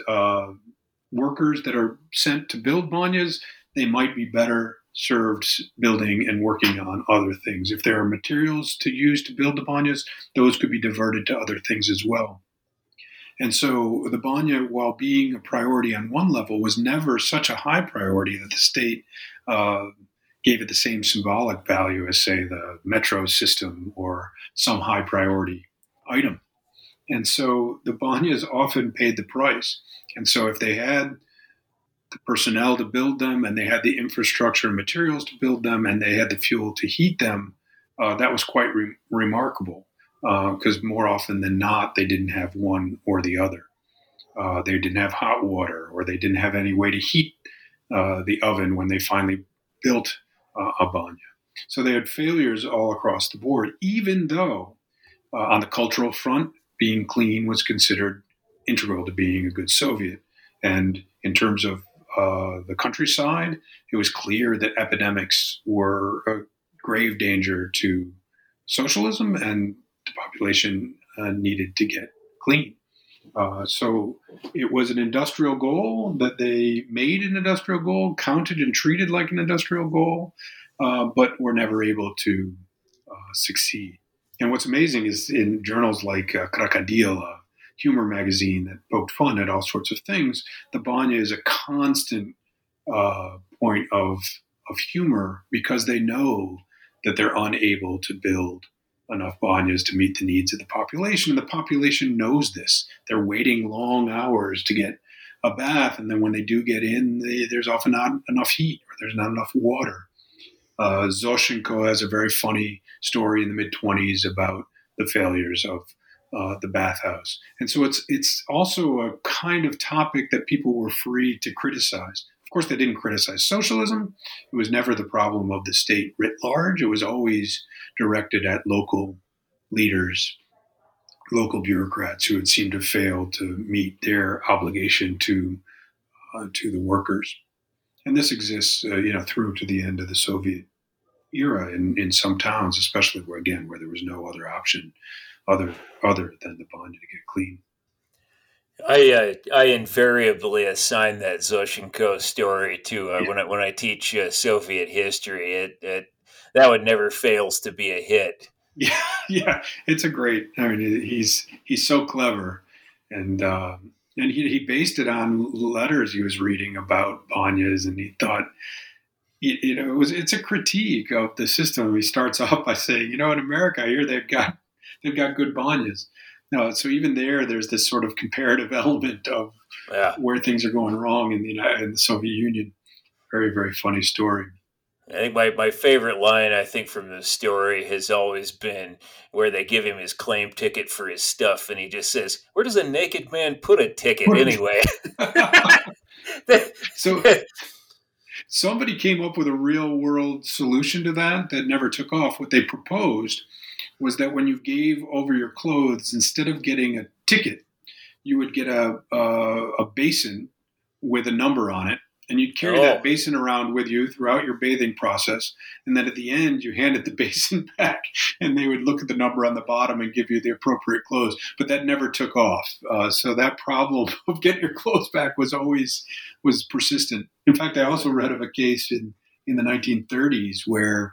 workers that are sent to build banyas, they might be better served building and working on other things. If there are materials to use to build the banyas, those could be diverted to other things as well. And so the banya, while being a priority on one level, was never such a high priority that the state gave it the same symbolic value as, say, the metro system or some high priority item. And so the banyas often paid the price. And so if they had the personnel to build them, and they had the infrastructure and materials to build them, and they had the fuel to heat them, that was quite remarkable, because more often than not, they didn't have one or the other. They didn't have hot water, or they didn't have any way to heat the oven when they finally built a banya. So they had failures all across the board, even though on the cultural front, being clean was considered integral to being a good Soviet. And in terms of the countryside, it was clear that epidemics were a grave danger to socialism, and the population needed to get clean. So it was an industrial goal that they made an industrial goal, counted and treated like an industrial goal, but were never able to succeed. And what's amazing is in journals like Krokodil, a humor magazine that poked fun at all sorts of things, the banya is a constant point of humor, because they know that they're unable to build enough banyas to meet the needs of the population. And the population knows this. They're waiting long hours to get a bath, and then when they do get in, there's often not enough heat, or there's not enough water. Zoshenko has a very funny story in the mid-20s about the failures of the bathhouse. And so it's also a kind of topic that people were free to criticize. Of course, they didn't criticize socialism. It was never the problem of the state writ large. It was always directed at local leaders local bureaucrats who had seemed to fail to meet their obligation to the workers. And this exists, through to the end of the Soviet era in some towns, especially where there was no other option other than the banya to get clean. I invariably assign that Zoshenko story to when I teach Soviet history. That one never fails to be a hit. Yeah, it's a great. I mean, he's so clever, and he based it on letters he was reading about banyas, and he thought, it's a critique of the system. He starts off by saying, in America here they've got good banyas. No, so even there's this sort of comparative element of where things are going wrong in the Soviet Union. Very, very funny story. I think my favorite line, I think, from the story has always been where they give him his claim ticket for his stuff, and he just says, "Where does a naked man put a ticket anyway?" So somebody came up with a real-world solution to that never took off. What they proposed was that when you gave over your clothes, instead of getting a ticket, you would get a basin with a number on it, and you'd carry that basin around with you throughout your bathing process. And then at the end, you handed the basin back, and they would look at the number on the bottom and give you the appropriate clothes. But that never took off. So that problem of getting your clothes back was persistent. In fact, I also read of a case in the 1930s where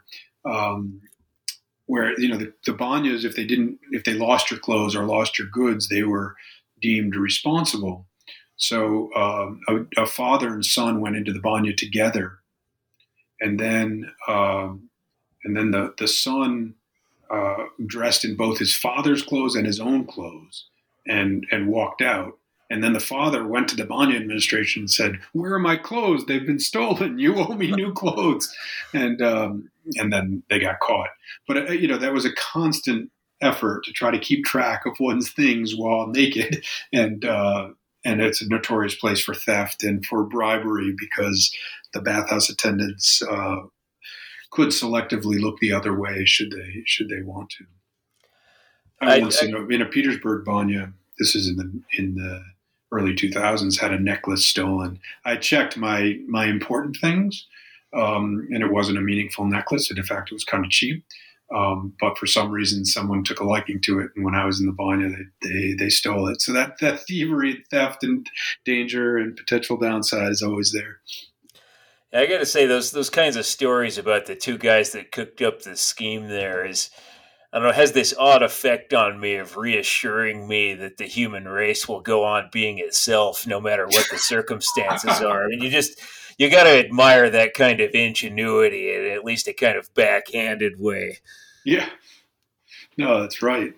the banyas, if they lost your clothes or lost your goods, they were deemed responsible. So a father and son went into the banya together, and then the son dressed in both his father's clothes and his own clothes, and walked out. And then the father went to the banya administration and said, "Where are my clothes? They've been stolen. You owe me new clothes." And then they got caught. But that was a constant effort to try to keep track of one's things while naked, and it's a notorious place for theft and for bribery because the bathhouse attendants could selectively look the other way should they want to. In a Petersburg banya, this is in the early 2000s, had a necklace stolen. I checked my important things, and it wasn't a meaningful necklace. And in fact, it was kind of cheap. But for some reason, someone took a liking to it, and when I was in the banya, they stole it. So that thievery, theft, and danger and potential downside is always there. I got to say, those kinds of stories about the two guys that cooked up the scheme there has this odd effect on me of reassuring me that the human race will go on being itself no matter what the circumstances are. I mean, you got to admire that kind of ingenuity in at least a kind of backhanded way. Yeah, no, that's right.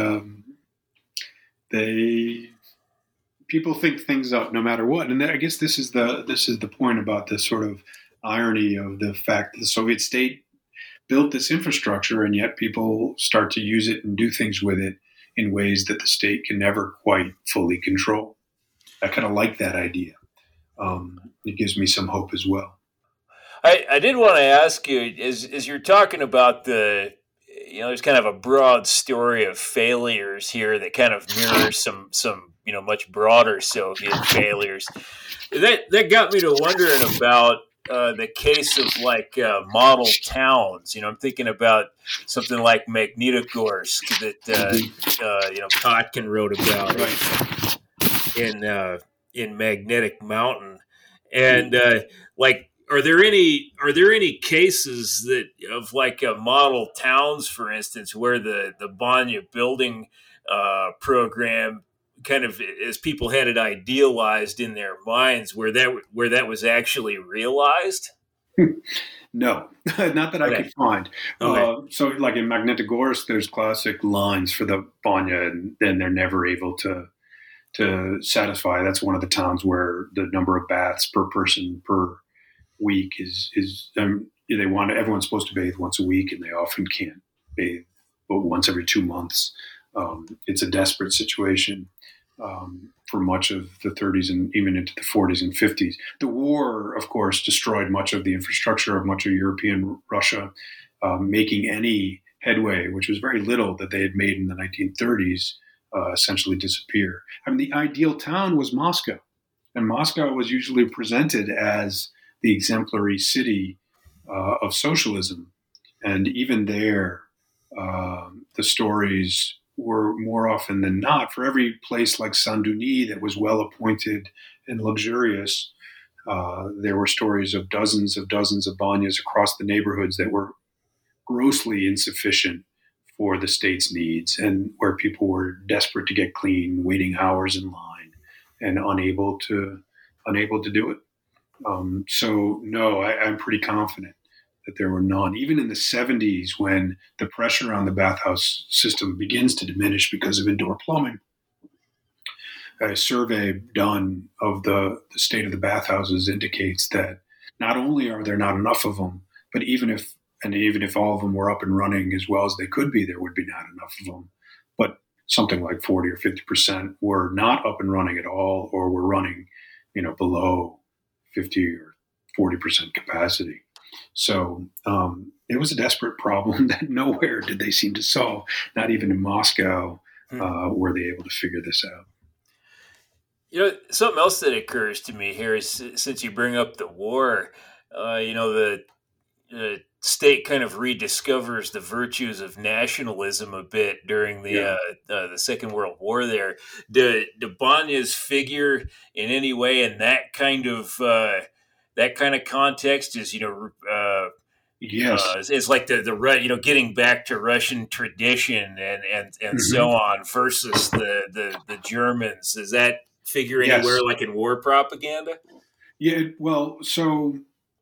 People think things up no matter what, and I guess this is the point about this sort of irony of the fact that the Soviet state built this infrastructure, and yet people start to use it and do things with it in ways that the state can never quite fully control. I kind of like that idea. It gives me some hope as well. I did want to ask you, as you're talking about there's kind of a broad story of failures here that kind of mirrors some much broader Soviet failures. That got me to wondering about the case of model towns. I'm thinking about something like Magnitogorsk that Kotkin wrote about in Magnetic Mountain, and are there any cases of model towns, for instance, where the banya building program kind of, as people had it idealized in their minds, where that was actually realized? No, not that I could find. Okay. So like in Magnitogorsk, there's classic lines for the banya, and they're never able to satisfy. That's one of the towns where the number of baths per person per week is everyone's supposed to bathe once a week, and they often can't bathe but once every 2 months. It's a desperate situation for much of the 30s and even into the 40s and 50s. The war, of course, destroyed much of the infrastructure of much of European Russia, making any headway, which was very little that they had made in the 1930s, essentially disappear. I mean, the ideal town was Moscow, and Moscow was usually presented as the exemplary city of socialism. And even there, the stories were more often than not, for every place like Saint-Denis that was well appointed and luxurious, there were stories of dozens of banyas across the neighborhoods that were grossly insufficient for the state's needs, and where people were desperate to get clean, waiting hours in line, and unable to do it. So no, I'm pretty confident that there were none. Even in the 70s, when the pressure on the bathhouse system begins to diminish because of indoor plumbing, a survey done of the state of the bathhouses indicates that not only are there not enough of them, but even if all of them were up and running as well as they could be, there would be not enough of them. But something like 40 or 50% were not up and running at all, or were running, below 50 or 40% capacity. So it was a desperate problem that nowhere did they seem to solve. Not even in Moscow were they able to figure this out. Something else that occurs to me here is, since you bring up the war, the state kind of rediscovers the virtues of nationalism a bit during the Second World War. There, do banyas figure in any way in that kind of context? Is yes, it's like the getting back to Russian tradition and so on versus the Germans. Does that figure anywhere, like in war propaganda? Yeah. Well, so.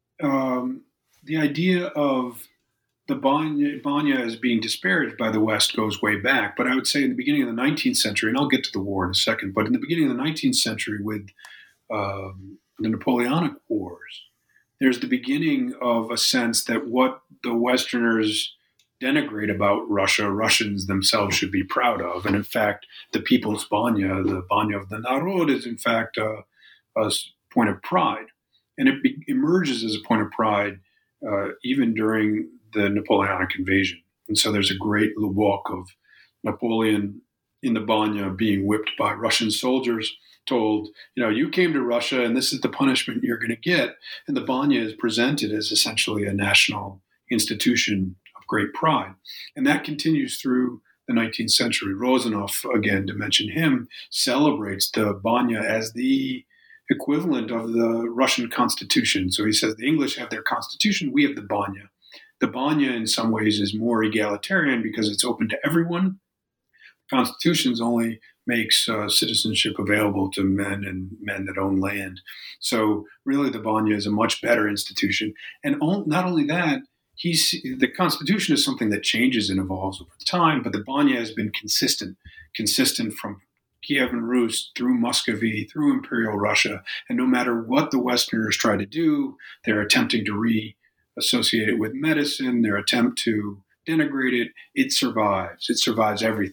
The idea of the banya as being disparaged by the West goes way back. But I would say in the beginning of the 19th century, and I'll get to the war in a second, but in the beginning of the 19th century with the Napoleonic Wars, there's the beginning of a sense that what the Westerners denigrate about Russia, Russians themselves should be proud of. And in fact, the people's banya, the banya of the Narod, is in fact a point of pride. And it emerges as a point of pride even during the Napoleonic invasion. And so there's a great Lubok of Napoleon in the banya being whipped by Russian soldiers, told, you came to Russia and this is the punishment you're going to get. And the banya is presented as essentially a national institution of great pride. And that continues through the 19th century. Rozanov, again, to mention him, celebrates the banya as the equivalent of the Russian constitution. So he says the English have their constitution, we have the banya. The banya in some ways is more egalitarian because it's open to everyone. Constitutions only makes citizenship available to men and men that own land. So really the banya is a much better institution. And not only that, the Constitution is something that changes and evolves over time, but the banya has been consistent from Kievan Rus through Muscovy, through Imperial Russia. And no matter what the Westerners try to do, they're attempting to reassociate it with medicine, their attempt to denigrate it, it survives. It survives everything.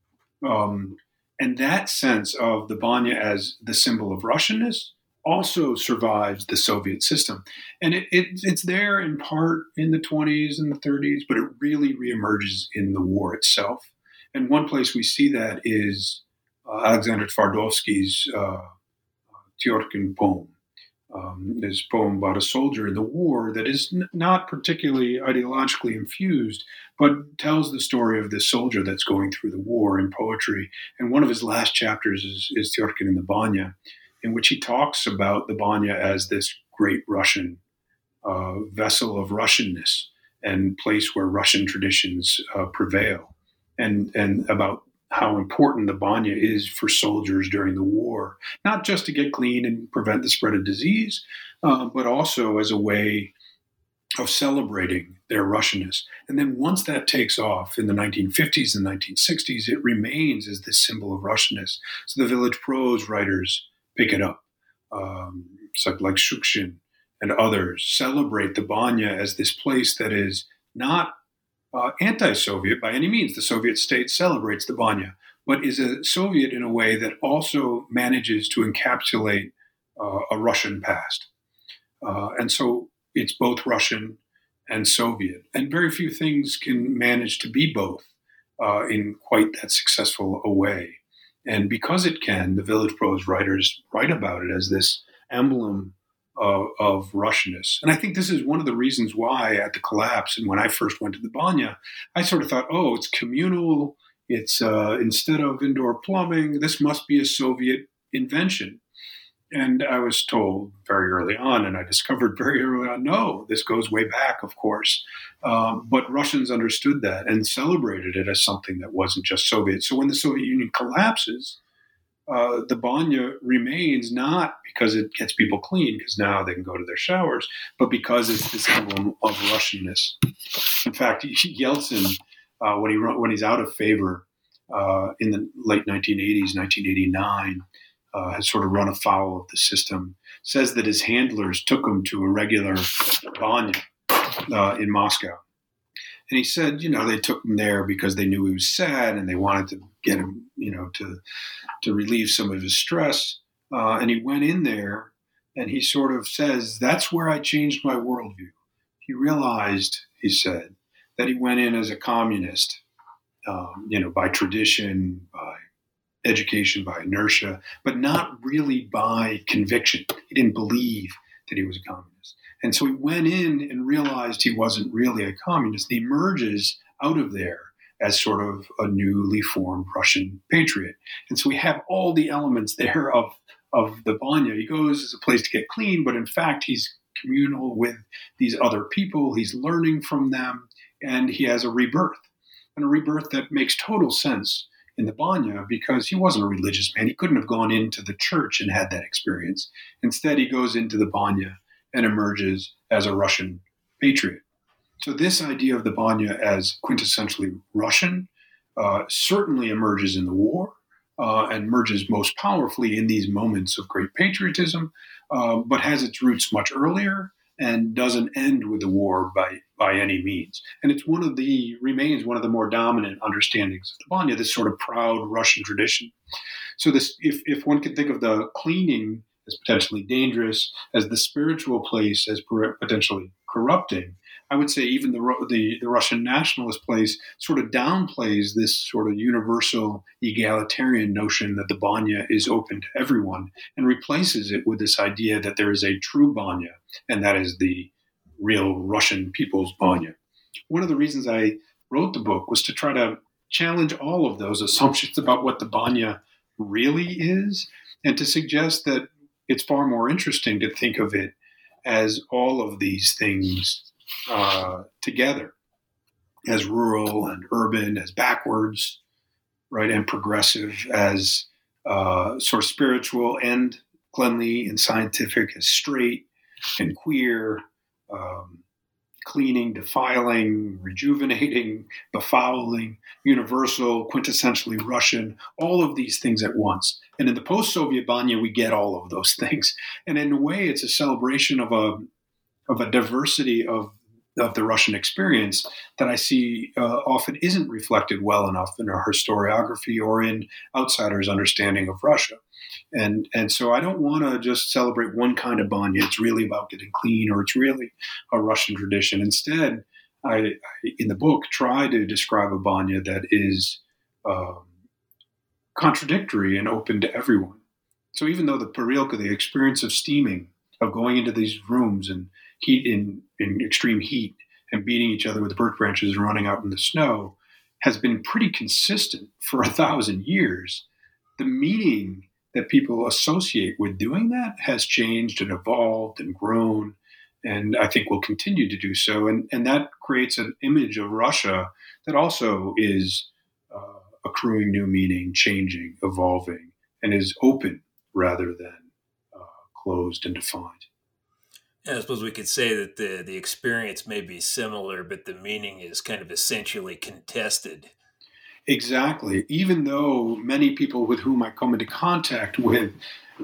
And that sense of the banya as the symbol of Russianness also survives the Soviet system. And it's there in part in the 20s and the 30s, but it really reemerges in the war itself. And one place we see that is Alexander Twardowski's Tyorkin poem. His poem about a soldier in the war that is not particularly ideologically infused, but tells the story of this soldier that's going through the war in poetry. And one of his last chapters is Tyorkin in the Banya, in which he talks about the banya as this great Russian vessel of Russianness and place where Russian traditions prevail, and about how important the banya is for soldiers during the war, not just to get clean and prevent the spread of disease, but also as a way of celebrating their Russianness. And then once that takes off in the 1950s and 1960s, it remains as this symbol of Russianness. So the village prose writers pick it up. Like Shukshin and others celebrate the banya as this place that is not anti-Soviet by any means. The Soviet state celebrates the banya, but is a Soviet in a way that also manages to encapsulate a Russian past. And so it's both Russian and Soviet. And very few things can manage to be both in quite that successful a way. And because it can, the Village Prose writers write about it as this emblem of Russianness. And I think this is one of the reasons why at the collapse, and when I first went to the Banya, I sort of thought, oh, it's communal. It's instead of indoor plumbing, this must be a Soviet invention. And I was told very early on, and I discovered very early on, no, this goes way back, of course. But Russians understood that and celebrated it as something that wasn't just Soviet. So when the Soviet Union collapses, the Banya remains not because it gets people clean, because now they can go to their showers, but because it's this emblem of Russianness. In fact, Yeltsin, when he's out of favor in the late 1980s, 1989, has sort of run afoul of the system, says that his handlers took him to a regular Banya in Moscow. And he said, they took him there because they knew he was sad and they wanted to get him, to relieve some of his stress. And he went in there and he sort of says, that's where I changed my worldview. He realized, he said, that he went in as a communist, by tradition, by education, by inertia, but not really by conviction. He didn't believe that he was a communist. And so he went in and realized he wasn't really a communist. He emerges out of there as sort of a newly formed Russian patriot. And so we have all the elements there of the Banya. He goes as a place to get clean, but in fact, he's communal with these other people. He's learning from them, and he has a rebirth, and a rebirth that makes total sense in the Banya because he wasn't a religious man. He couldn't have gone into the church and had that experience. Instead, he goes into the Banya and emerges as a Russian patriot. So this idea of the Banya as quintessentially Russian certainly emerges in the war and emerges most powerfully in these moments of great patriotism, but has its roots much earlier and doesn't end with the war by any means. And it's remains one of the more dominant understandings of the Banya, this sort of proud Russian tradition. So this, if one can think of the cleaning as potentially dangerous, as the spiritual place as potentially corrupting, I would say even the Russian nationalist place sort of downplays this sort of universal egalitarian notion that the Banya is open to everyone and replaces it with this idea that there is a true Banya, and that is the real Russian people's Banya. One of the reasons I wrote the book was to try to challenge all of those assumptions about what the Banya really is, and to suggest that it's far more interesting to think of it as all of these things together, as rural and urban, as backwards, right, and progressive, as sort of spiritual and cleanly and scientific, as straight and queer, cleaning, defiling, rejuvenating, befouling, universal, quintessentially Russian, all of these things at once. And in the post-Soviet Banya, we get all of those things. And in a way, it's a celebration of a diversity of the Russian experience that I see often isn't reflected well enough in our historiography or in outsiders' understanding of Russia. And so I don't want to just celebrate one kind of Banya. It's really about getting clean, or it's really a Russian tradition. Instead, I in the book, try to describe a Banya that is contradictory and open to everyone. So even though the Parilka, the experience of steaming, of going into these rooms and heat in extreme heat and beating each other with birch branches and running out in the snow, has been pretty consistent for 1,000 years, the meaning that people associate with doing that has changed and evolved and grown, and I think will continue to do so. And that creates an image of Russia that also is accruing new meaning, changing, evolving, and is open rather than closed and defined. I suppose we could say that the experience may be similar, but the meaning is kind of essentially contested. Exactly. Even though many people with whom I come into contact with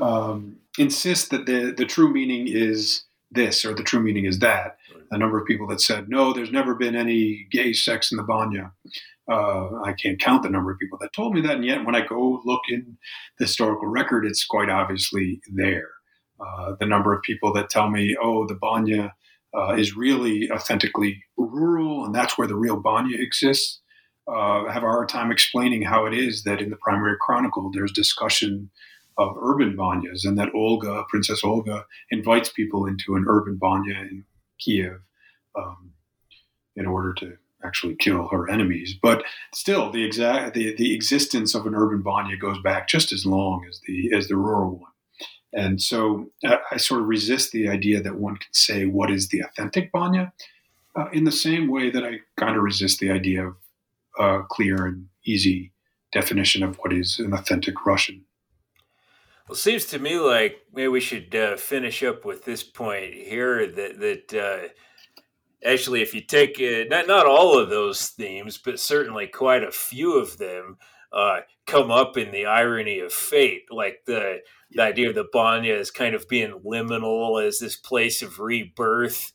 insist that the true meaning is this or the true meaning is that. A number of people that said, no, there's never been any gay sex in the Banya. I can't count the number of people that told me that. And yet when I go look in the historical record, it's quite obviously there. The number of people that tell me, oh, the Banya is really authentically rural and that's where the real Banya exists. have a hard time explaining how it is that in the primary chronicle there's discussion of urban banyas, and that Princess Olga, invites people into an urban banya in Kiev in order to actually kill her enemies. But still, the existence of an urban banya goes back just as long as the rural one. And so I sort of resist the idea that one can say what is the authentic banya, in the same way that I kind of resist the idea of a clear and easy definition of what is an authentic Russian. Well, it seems to me like maybe we should finish up with this point here, that actually, if you take not all of those themes, but certainly quite a few of them come up in the irony of fate, like the idea of the banya as kind of being liminal, as this place of rebirth,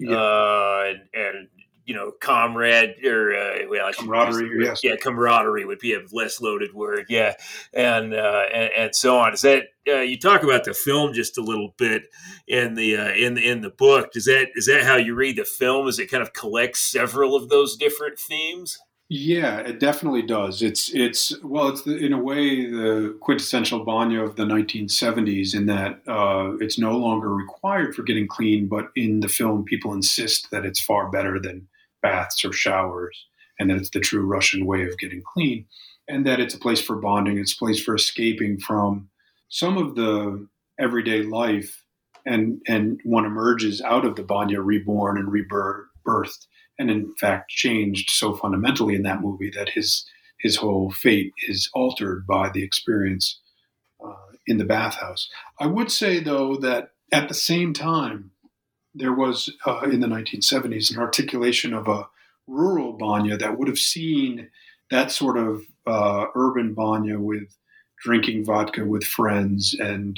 and comrade or camaraderie. Yes. Yeah, camaraderie would be a less loaded word. Yeah, and so on. Is that you talk about the film just a little bit in the book? Is that how you read the film? Is it kind of collects several of those different themes? Yeah, it definitely does. It's in a way the quintessential banya of the 1970s, in that it's no longer required for getting clean, but in the film people insist that it's far better than baths or showers, and that it's the true Russian way of getting clean, and that it's a place for bonding, it's a place for escaping from some of the everyday life, and one emerges out of the banya reborn and rebirthed, and in fact changed so fundamentally in that movie that his whole fate is altered by the experience in the bathhouse. I would say, though, that at the same time, there was, in the 1970s, an articulation of a rural banya that would have seen that sort of urban banya with drinking vodka with friends and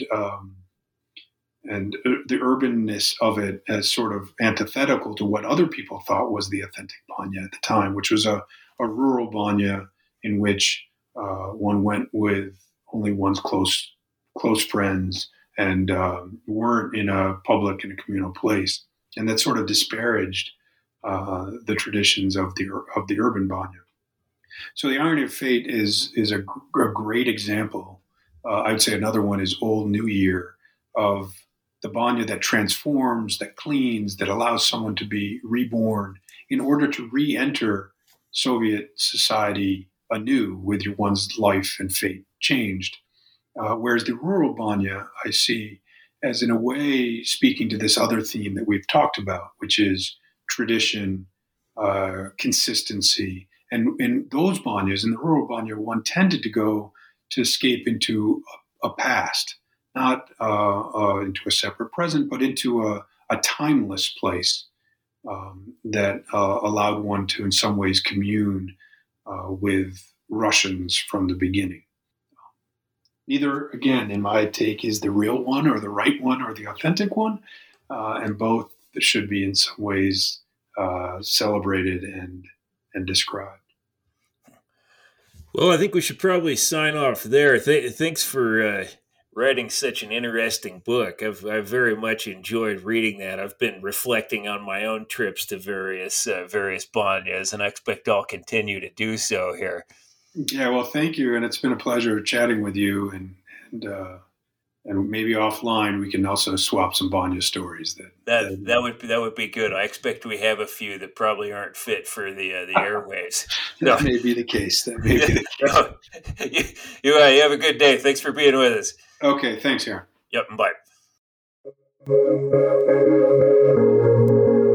the urbanness of it as sort of antithetical to what other people thought was the authentic banya at the time, which was a rural banya in which one went with only one's close friends and weren't in a public and a communal place, and that sort of disparaged the traditions of the urban banya. So the irony of fate is a great example. I'd say another one is Old New Year, of the banya that transforms, that cleans, that allows someone to be reborn in order to re-enter Soviet society anew with one's life and fate changed. Whereas the rural banya I see as, in a way, speaking to this other theme that we've talked about, which is tradition, consistency. And in those banyas, in the rural banya, one tended to go to escape into a past, not into a separate present, but into a timeless place that allowed one to, in some ways, commune with Russians from the beginning. Neither, again, in my take, is the real one or the right one or the authentic one, and both should be in some ways celebrated and described. Well, I think we should probably sign off there. Thanks for writing such an interesting book. I've very much enjoyed reading that. I've been reflecting on my own trips to various banyas, and I expect I'll continue to do so here. Yeah, well, thank you, and it's been a pleasure chatting with you, and maybe offline we can also swap some banya stories. That would be good. I expect we have a few that probably aren't fit for the airwaves. That may be the case. You have a good day. Thanks for being with us. Okay, thanks, Aaron. Yep, bye.